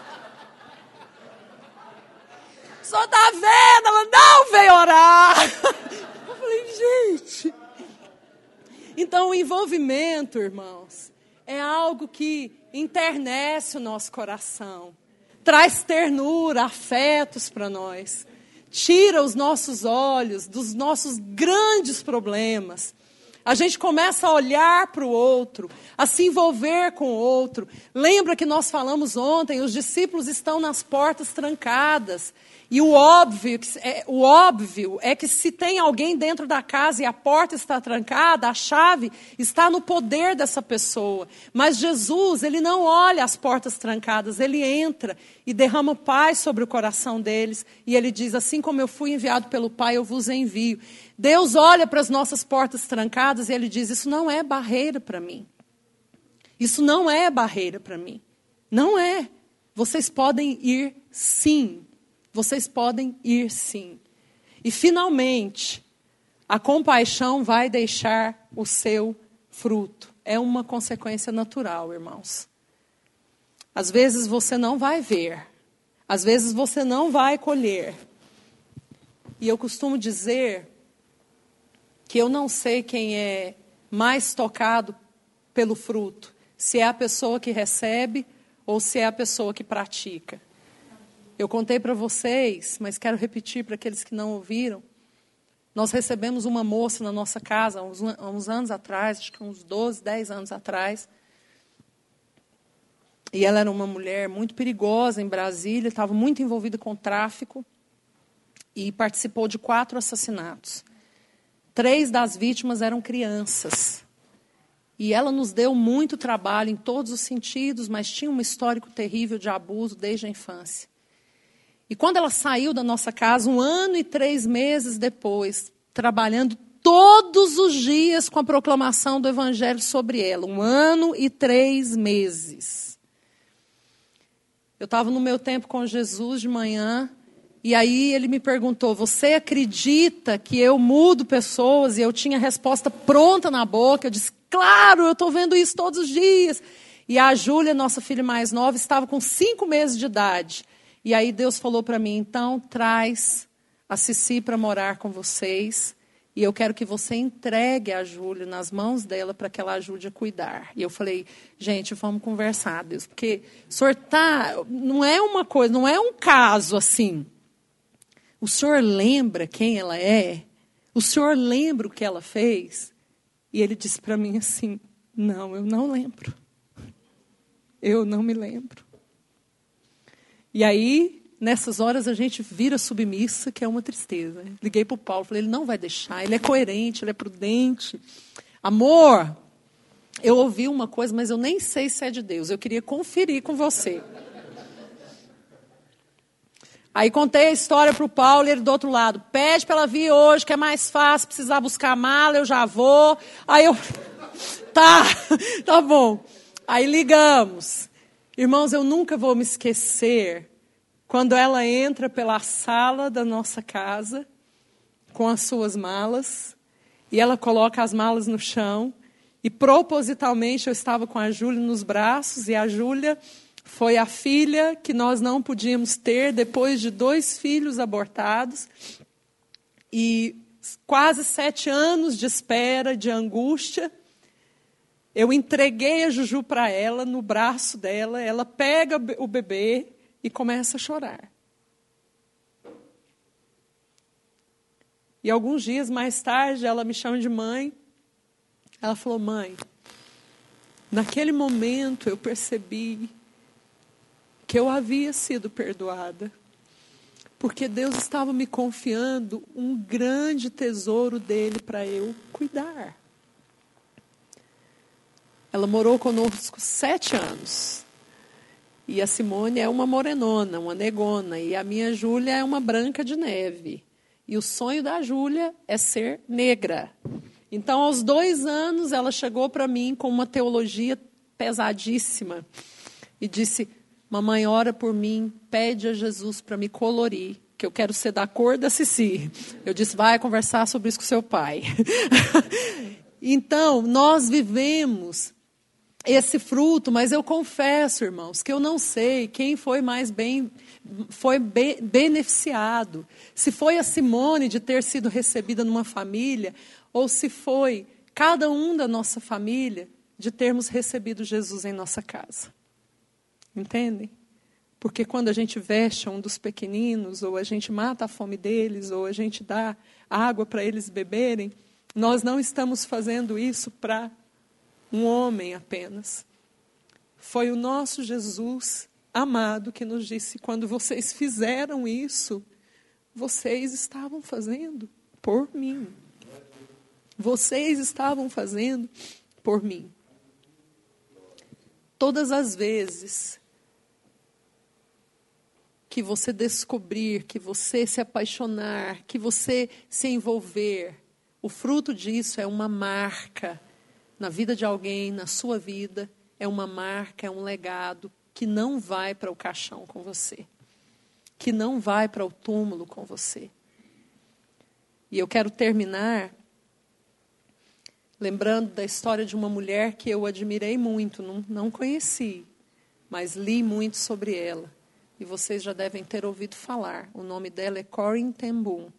O senhor está vendo? Ela não veio orar. Gente, então o envolvimento, irmãos, é algo que enternece o nosso coração, traz ternura, afetos para nós, tira os nossos olhos dos nossos grandes problemas. A gente começa a olhar para o outro, a se envolver com o outro. Lembra que nós falamos ontem, os discípulos estão nas portas trancadas. E o óbvio é que se tem alguém dentro da casa e a porta está trancada, a chave está no poder dessa pessoa. Mas Jesus, ele não olha as portas trancadas, ele entra e derrama paz sobre o coração deles. E ele diz, assim como eu fui enviado pelo Pai, eu vos envio. Deus olha para as nossas portas trancadas e ele diz, isso não é barreira para mim. Isso não é barreira para mim. Não é. Vocês podem ir sim. Vocês podem ir sim. E finalmente, a compaixão vai deixar o seu fruto. É uma consequência natural, irmãos. Às vezes você não vai ver. Às vezes você não vai colher. E eu costumo dizer que eu não sei quem é mais tocado pelo fruto. Se é a pessoa que recebe ou se é a pessoa que pratica. Eu contei para vocês, mas quero repetir para aqueles que não ouviram. Nós recebemos uma moça na nossa casa, há uns anos atrás, acho que uns 12, 10 anos atrás. E ela era uma mulher muito perigosa em Brasília, estava muito envolvida com tráfico e participou de 4 assassinatos. 3 das vítimas eram crianças. E ela nos deu muito trabalho em todos os sentidos, mas tinha um histórico terrível de abuso desde a infância. E quando ela saiu da nossa casa, 1 ano e 3 meses depois, trabalhando todos os dias com a proclamação do Evangelho sobre ela. 1 ano e 3 meses. Eu estava no meu tempo com Jesus de manhã, e aí ele me perguntou, você acredita que eu mudo pessoas? E eu tinha a resposta pronta na boca. Eu disse, claro, eu estou vendo isso todos os dias. E a Júlia, nossa filha mais nova, estava com 5 meses de idade. E aí Deus falou para mim, então traz a Cici para morar com vocês. E eu quero que você entregue a Júlia nas mãos dela para que ela ajude a cuidar. E eu falei, gente, vamos conversar, Deus. Porque não é uma coisa, não é um caso assim. O Senhor lembra quem ela é? O Senhor lembra o que ela fez? E ele disse para mim assim, não, eu não lembro. Eu não me lembro. E aí, nessas horas, a gente vira submissa, que é uma tristeza. Liguei para o Paulo, falei, ele não vai deixar, ele é coerente, ele é prudente. Amor, eu ouvi uma coisa, mas eu nem sei se é de Deus. Eu queria conferir com você. Aí contei a história para o Paulo e ele do outro lado. Pede para ela vir hoje, que é mais fácil, precisar buscar a mala, eu já vou. Aí eu, tá bom. Aí ligamos. Irmãos, eu nunca vou me esquecer quando ela entra pela sala da nossa casa com as suas malas e ela coloca as malas no chão e propositalmente eu estava com a Júlia nos braços e a Júlia foi a filha que nós não podíamos ter depois de 2 filhos abortados e quase 7 anos de espera, de angústia. Eu entreguei a Juju para ela, no braço dela, ela pega o bebê e começa a chorar. E alguns dias mais tarde, ela me chama de mãe. Ela falou, mãe, naquele momento eu percebi que eu havia sido perdoada, porque Deus estava me confiando um grande tesouro dele para eu cuidar. Ela morou conosco 7 anos. E a Simone é uma morenona, uma negona. E a minha Júlia é uma branca de neve. E o sonho da Júlia é ser negra. Então, aos 2 anos, ela chegou para mim com uma teologia pesadíssima. E disse, mamãe, ora por mim, pede a Jesus para me colorir, que eu quero ser da cor da Cici. Eu disse, vai conversar sobre isso com seu pai. Então, nós vivemos esse fruto, mas eu confesso, irmãos, que eu não sei quem foi mais beneficiado. Se foi a Simone de ter sido recebida numa família, ou se foi cada um da nossa família de termos recebido Jesus em nossa casa. Entendem? Porque quando a gente veste um dos pequeninos, ou a gente mata a fome deles, ou a gente dá água para eles beberem, nós não estamos fazendo isso para um homem apenas. Foi o nosso Jesus amado que nos disse, quando vocês fizeram isso, vocês estavam fazendo por mim. Vocês estavam fazendo por mim. Todas as vezes que você descobrir, que você se apaixonar, que você se envolver, o fruto disso é uma marca na vida de alguém, na sua vida, é uma marca, é um legado que não vai para o caixão com você, que não vai para o túmulo com você. E eu quero terminar lembrando da história de uma mulher que eu admirei muito, não conheci, mas li muito sobre ela. E vocês já devem ter ouvido falar. O nome dela é Corrie ten Boom.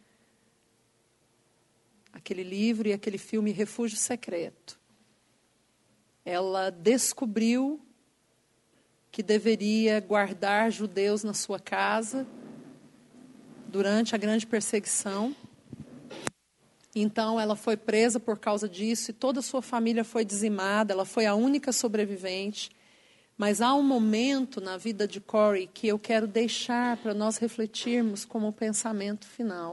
Aquele livro e aquele filme Refúgio Secreto. Ela descobriu que deveria guardar judeus na sua casa durante a grande perseguição. Então, ela foi presa por causa disso e toda a sua família foi dizimada. Ela foi a única sobrevivente. Mas há um momento na vida de Corrie que eu quero deixar para nós refletirmos como pensamento final.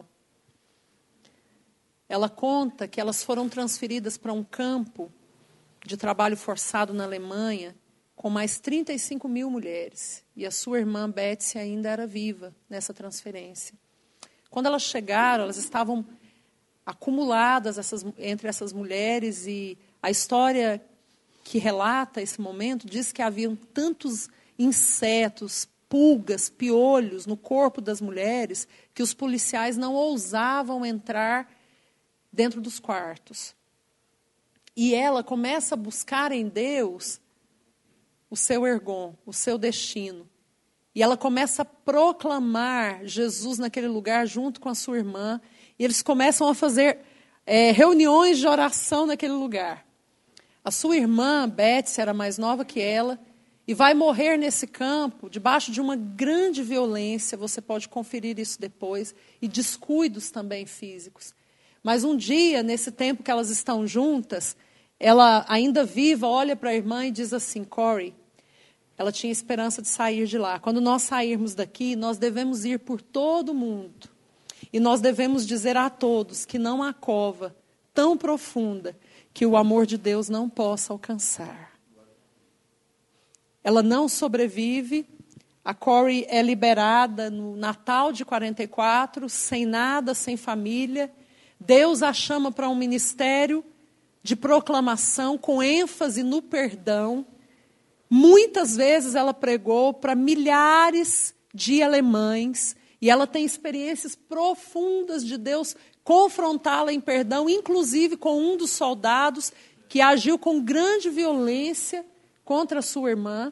Ela conta que elas foram transferidas para um campo de trabalho forçado na Alemanha com mais 35 mil mulheres. E a sua irmã Betsy ainda era viva nessa transferência. Quando elas chegaram, elas estavam acumuladas entre essas mulheres e a história que relata esse momento diz que haviam tantos insetos, pulgas, piolhos no corpo das mulheres que os policiais não ousavam entrar dentro dos quartos. E ela começa a buscar em Deus o seu ergon, o seu destino. E ela começa a proclamar Jesus naquele lugar junto com a sua irmã. E eles começam a fazer reuniões de oração naquele lugar. A sua irmã, Betsy, era mais nova que ela e vai morrer nesse campo, debaixo de uma grande violência, você pode conferir isso depois, e descuidos também físicos. Mas um dia, nesse tempo que elas estão juntas, ela, ainda viva, olha para a irmã e diz assim, Corrie, ela tinha esperança de sair de lá. Quando nós sairmos daqui, nós devemos ir por todo o mundo. E nós devemos dizer a todos que não há cova tão profunda que o amor de Deus não possa alcançar. Ela não sobrevive A Corrie é liberada no Natal de 44, sem nada, sem família. Deus a chama para um ministério de proclamação com ênfase no perdão. Muitas vezes ela pregou para milhares de alemães e ela tem experiências profundas de Deus confrontá-la em perdão, inclusive com um dos soldados que agiu com grande violência contra sua irmã.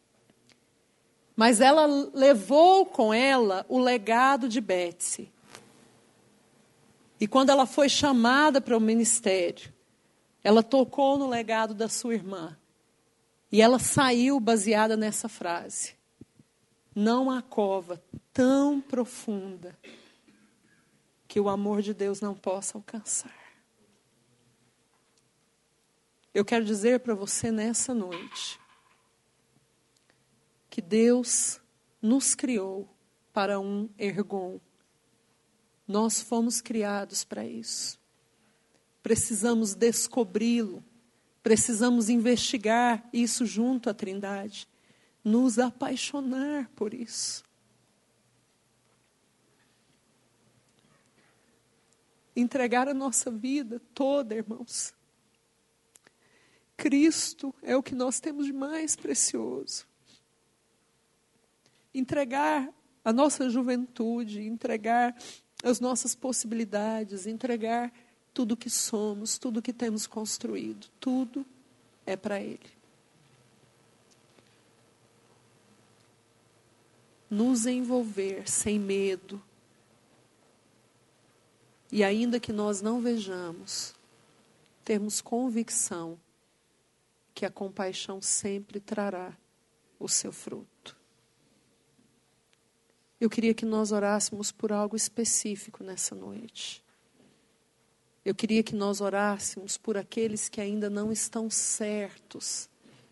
Mas ela levou com ela o legado de Betsy. E quando ela foi chamada para o ministério, ela tocou no legado da sua irmã. E ela saiu baseada nessa frase: não há cova tão profunda que o amor de Deus não possa alcançar. Eu quero dizer para você nessa noite que Deus nos criou para um ergon. Nós fomos criados para isso. Precisamos descobri-lo. Precisamos investigar isso junto à Trindade. Nos apaixonar por isso. Entregar a nossa vida toda, irmãos. Cristo é o que nós temos de mais precioso. Entregar a nossa juventude, entregar as nossas possibilidades, entregar tudo que somos, tudo que temos construído, tudo é para Ele. Nos envolver sem medo. E ainda que nós não vejamos, termos convicção que a compaixão sempre trará o seu fruto. Eu queria que nós orássemos por algo específico nessa noite. Eu queria que nós orássemos por aqueles que ainda não estão certos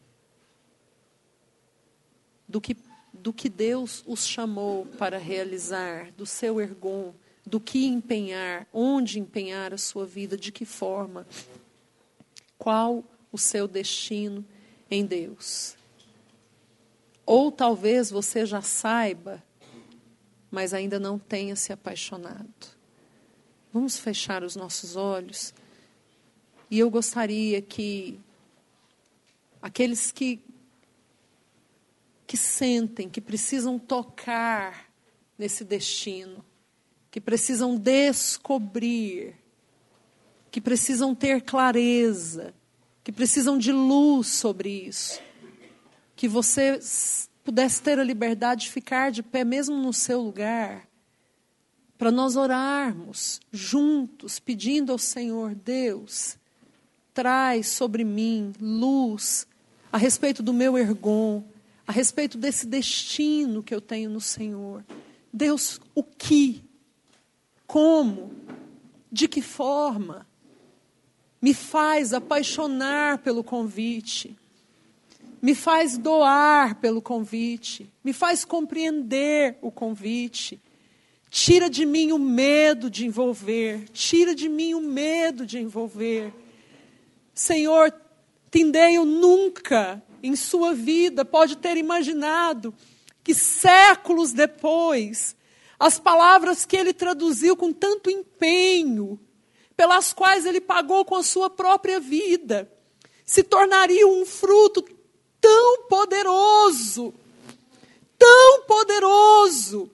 do que Deus os chamou para realizar, do seu ergon, do que empenhar, onde empenhar a sua vida, de que forma, qual o seu destino em Deus. Ou talvez você já saiba, mas ainda não tenha se apaixonado. Vamos fechar os nossos olhos. E eu gostaria que aqueles que sentem, que precisam tocar nesse destino, que precisam descobrir, que precisam ter clareza, que precisam de luz sobre isso, que você pudesse ter a liberdade de ficar de pé mesmo no seu lugar, para nós orarmos juntos, pedindo ao Senhor: Deus, traz sobre mim luz a respeito do meu ergon, a respeito desse destino que eu tenho no Senhor. Deus, o que? Como? De que forma? Me faz apaixonar pelo convite. Me faz doar pelo convite. Me faz compreender o convite. Tira de mim o medo de envolver. Tira de mim o medo de envolver. Senhor, Tyndale nunca em sua vida pode ter imaginado que séculos depois, as palavras que ele traduziu com tanto empenho, pelas quais ele pagou com a sua própria vida, se tornariam um fruto tão poderoso, tão poderoso.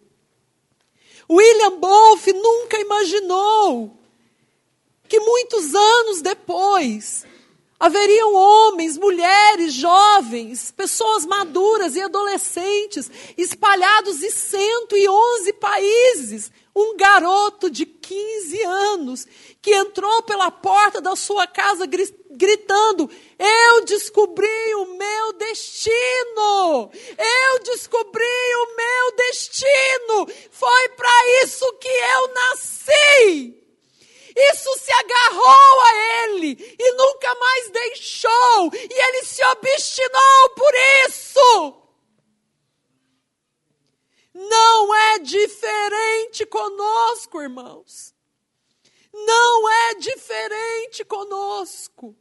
William Bolf nunca imaginou que muitos anos depois haveriam homens, mulheres, jovens, pessoas maduras e adolescentes espalhados em 111 países. Um garoto de 15 anos que entrou pela porta da sua casa gritando: eu descobri o meu destino! Eu descobri o meu destino! Foi para isso que eu nasci! Isso se agarrou a ele e nunca mais deixou. E ele se obstinou por isso. Não é diferente conosco, irmãos. Não é diferente conosco.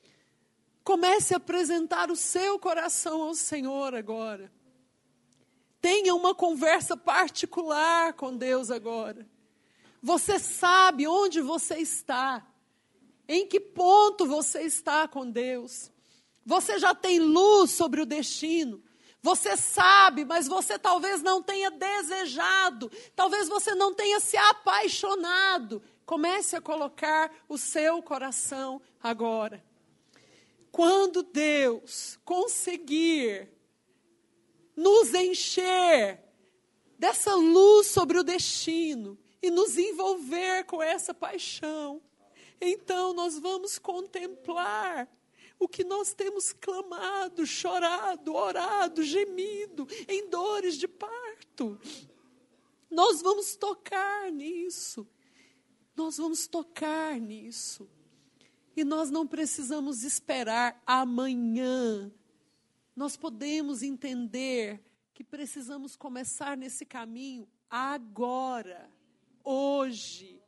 Comece a apresentar o seu coração ao Senhor agora. Tenha uma conversa particular com Deus agora. Você sabe onde você está. Em que ponto você está com Deus. Você já tem luz sobre o destino. Você sabe, mas você talvez não tenha desejado. Talvez você não tenha se apaixonado. Comece a colocar o seu coração agora. Quando Deus conseguir nos encher dessa luz sobre o destino e nos envolver com essa paixão, então nós vamos contemplar o que nós temos clamado, chorado, orado, gemido, em dores de parto. Nós vamos tocar nisso. Nós vamos tocar nisso. E nós não precisamos esperar amanhã. Nós podemos entender que precisamos começar nesse caminho agora, hoje.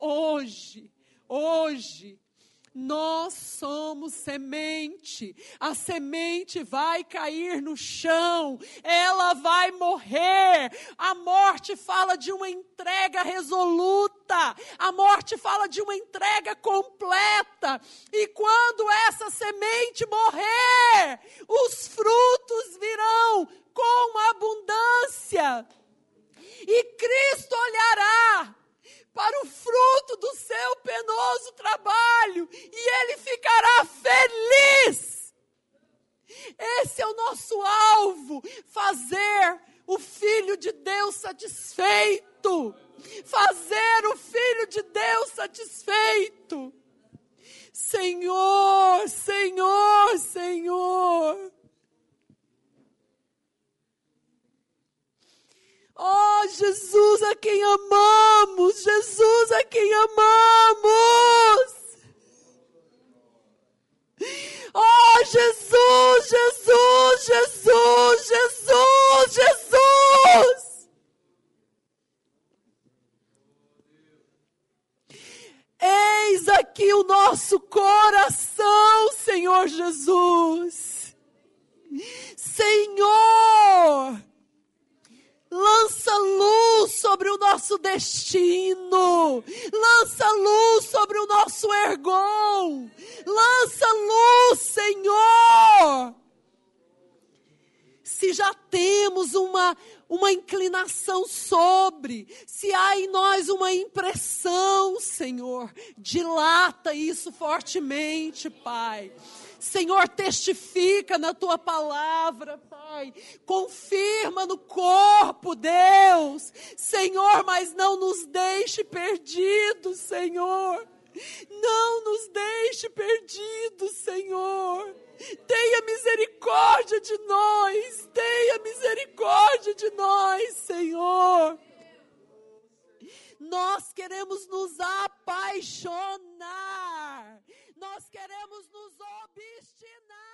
Nós somos semente. A semente vai cair no chão. Ela vai morrer. A morte fala de uma entrega resoluta. A morte fala de uma entrega completa. E quando essa semente morrer, os frutos virão com abundância. E Cristo olhará para o fruto do seu penoso trabalho, e Ele ficará feliz. Esse é o nosso alvo, fazer o Filho de Deus satisfeito. Fazer o Filho de Deus satisfeito. Senhor, Senhor, Senhor. Oh, Jesus a quem amamos, Jesus a quem amamos. Oh, Jesus, Jesus, Jesus, Jesus, Jesus. Eis aqui o nosso coração, Senhor Jesus. Senhor, lança luz sobre o nosso destino. Lança luz sobre o nosso ergon. Lança luz, Senhor. Se já temos uma inclinação sobre, se há em nós uma impressão, Senhor, dilata isso fortemente, Pai. Senhor, testifica na Tua palavra, Pai. Confirma no corpo, Deus. Senhor, mas não nos deixe perdidos, Senhor. Não nos deixe perdidos, Senhor. Tenha misericórdia de nós. Tenha misericórdia de nós, Senhor. Nós queremos nos apaixonar. Nós queremos nos obstinar.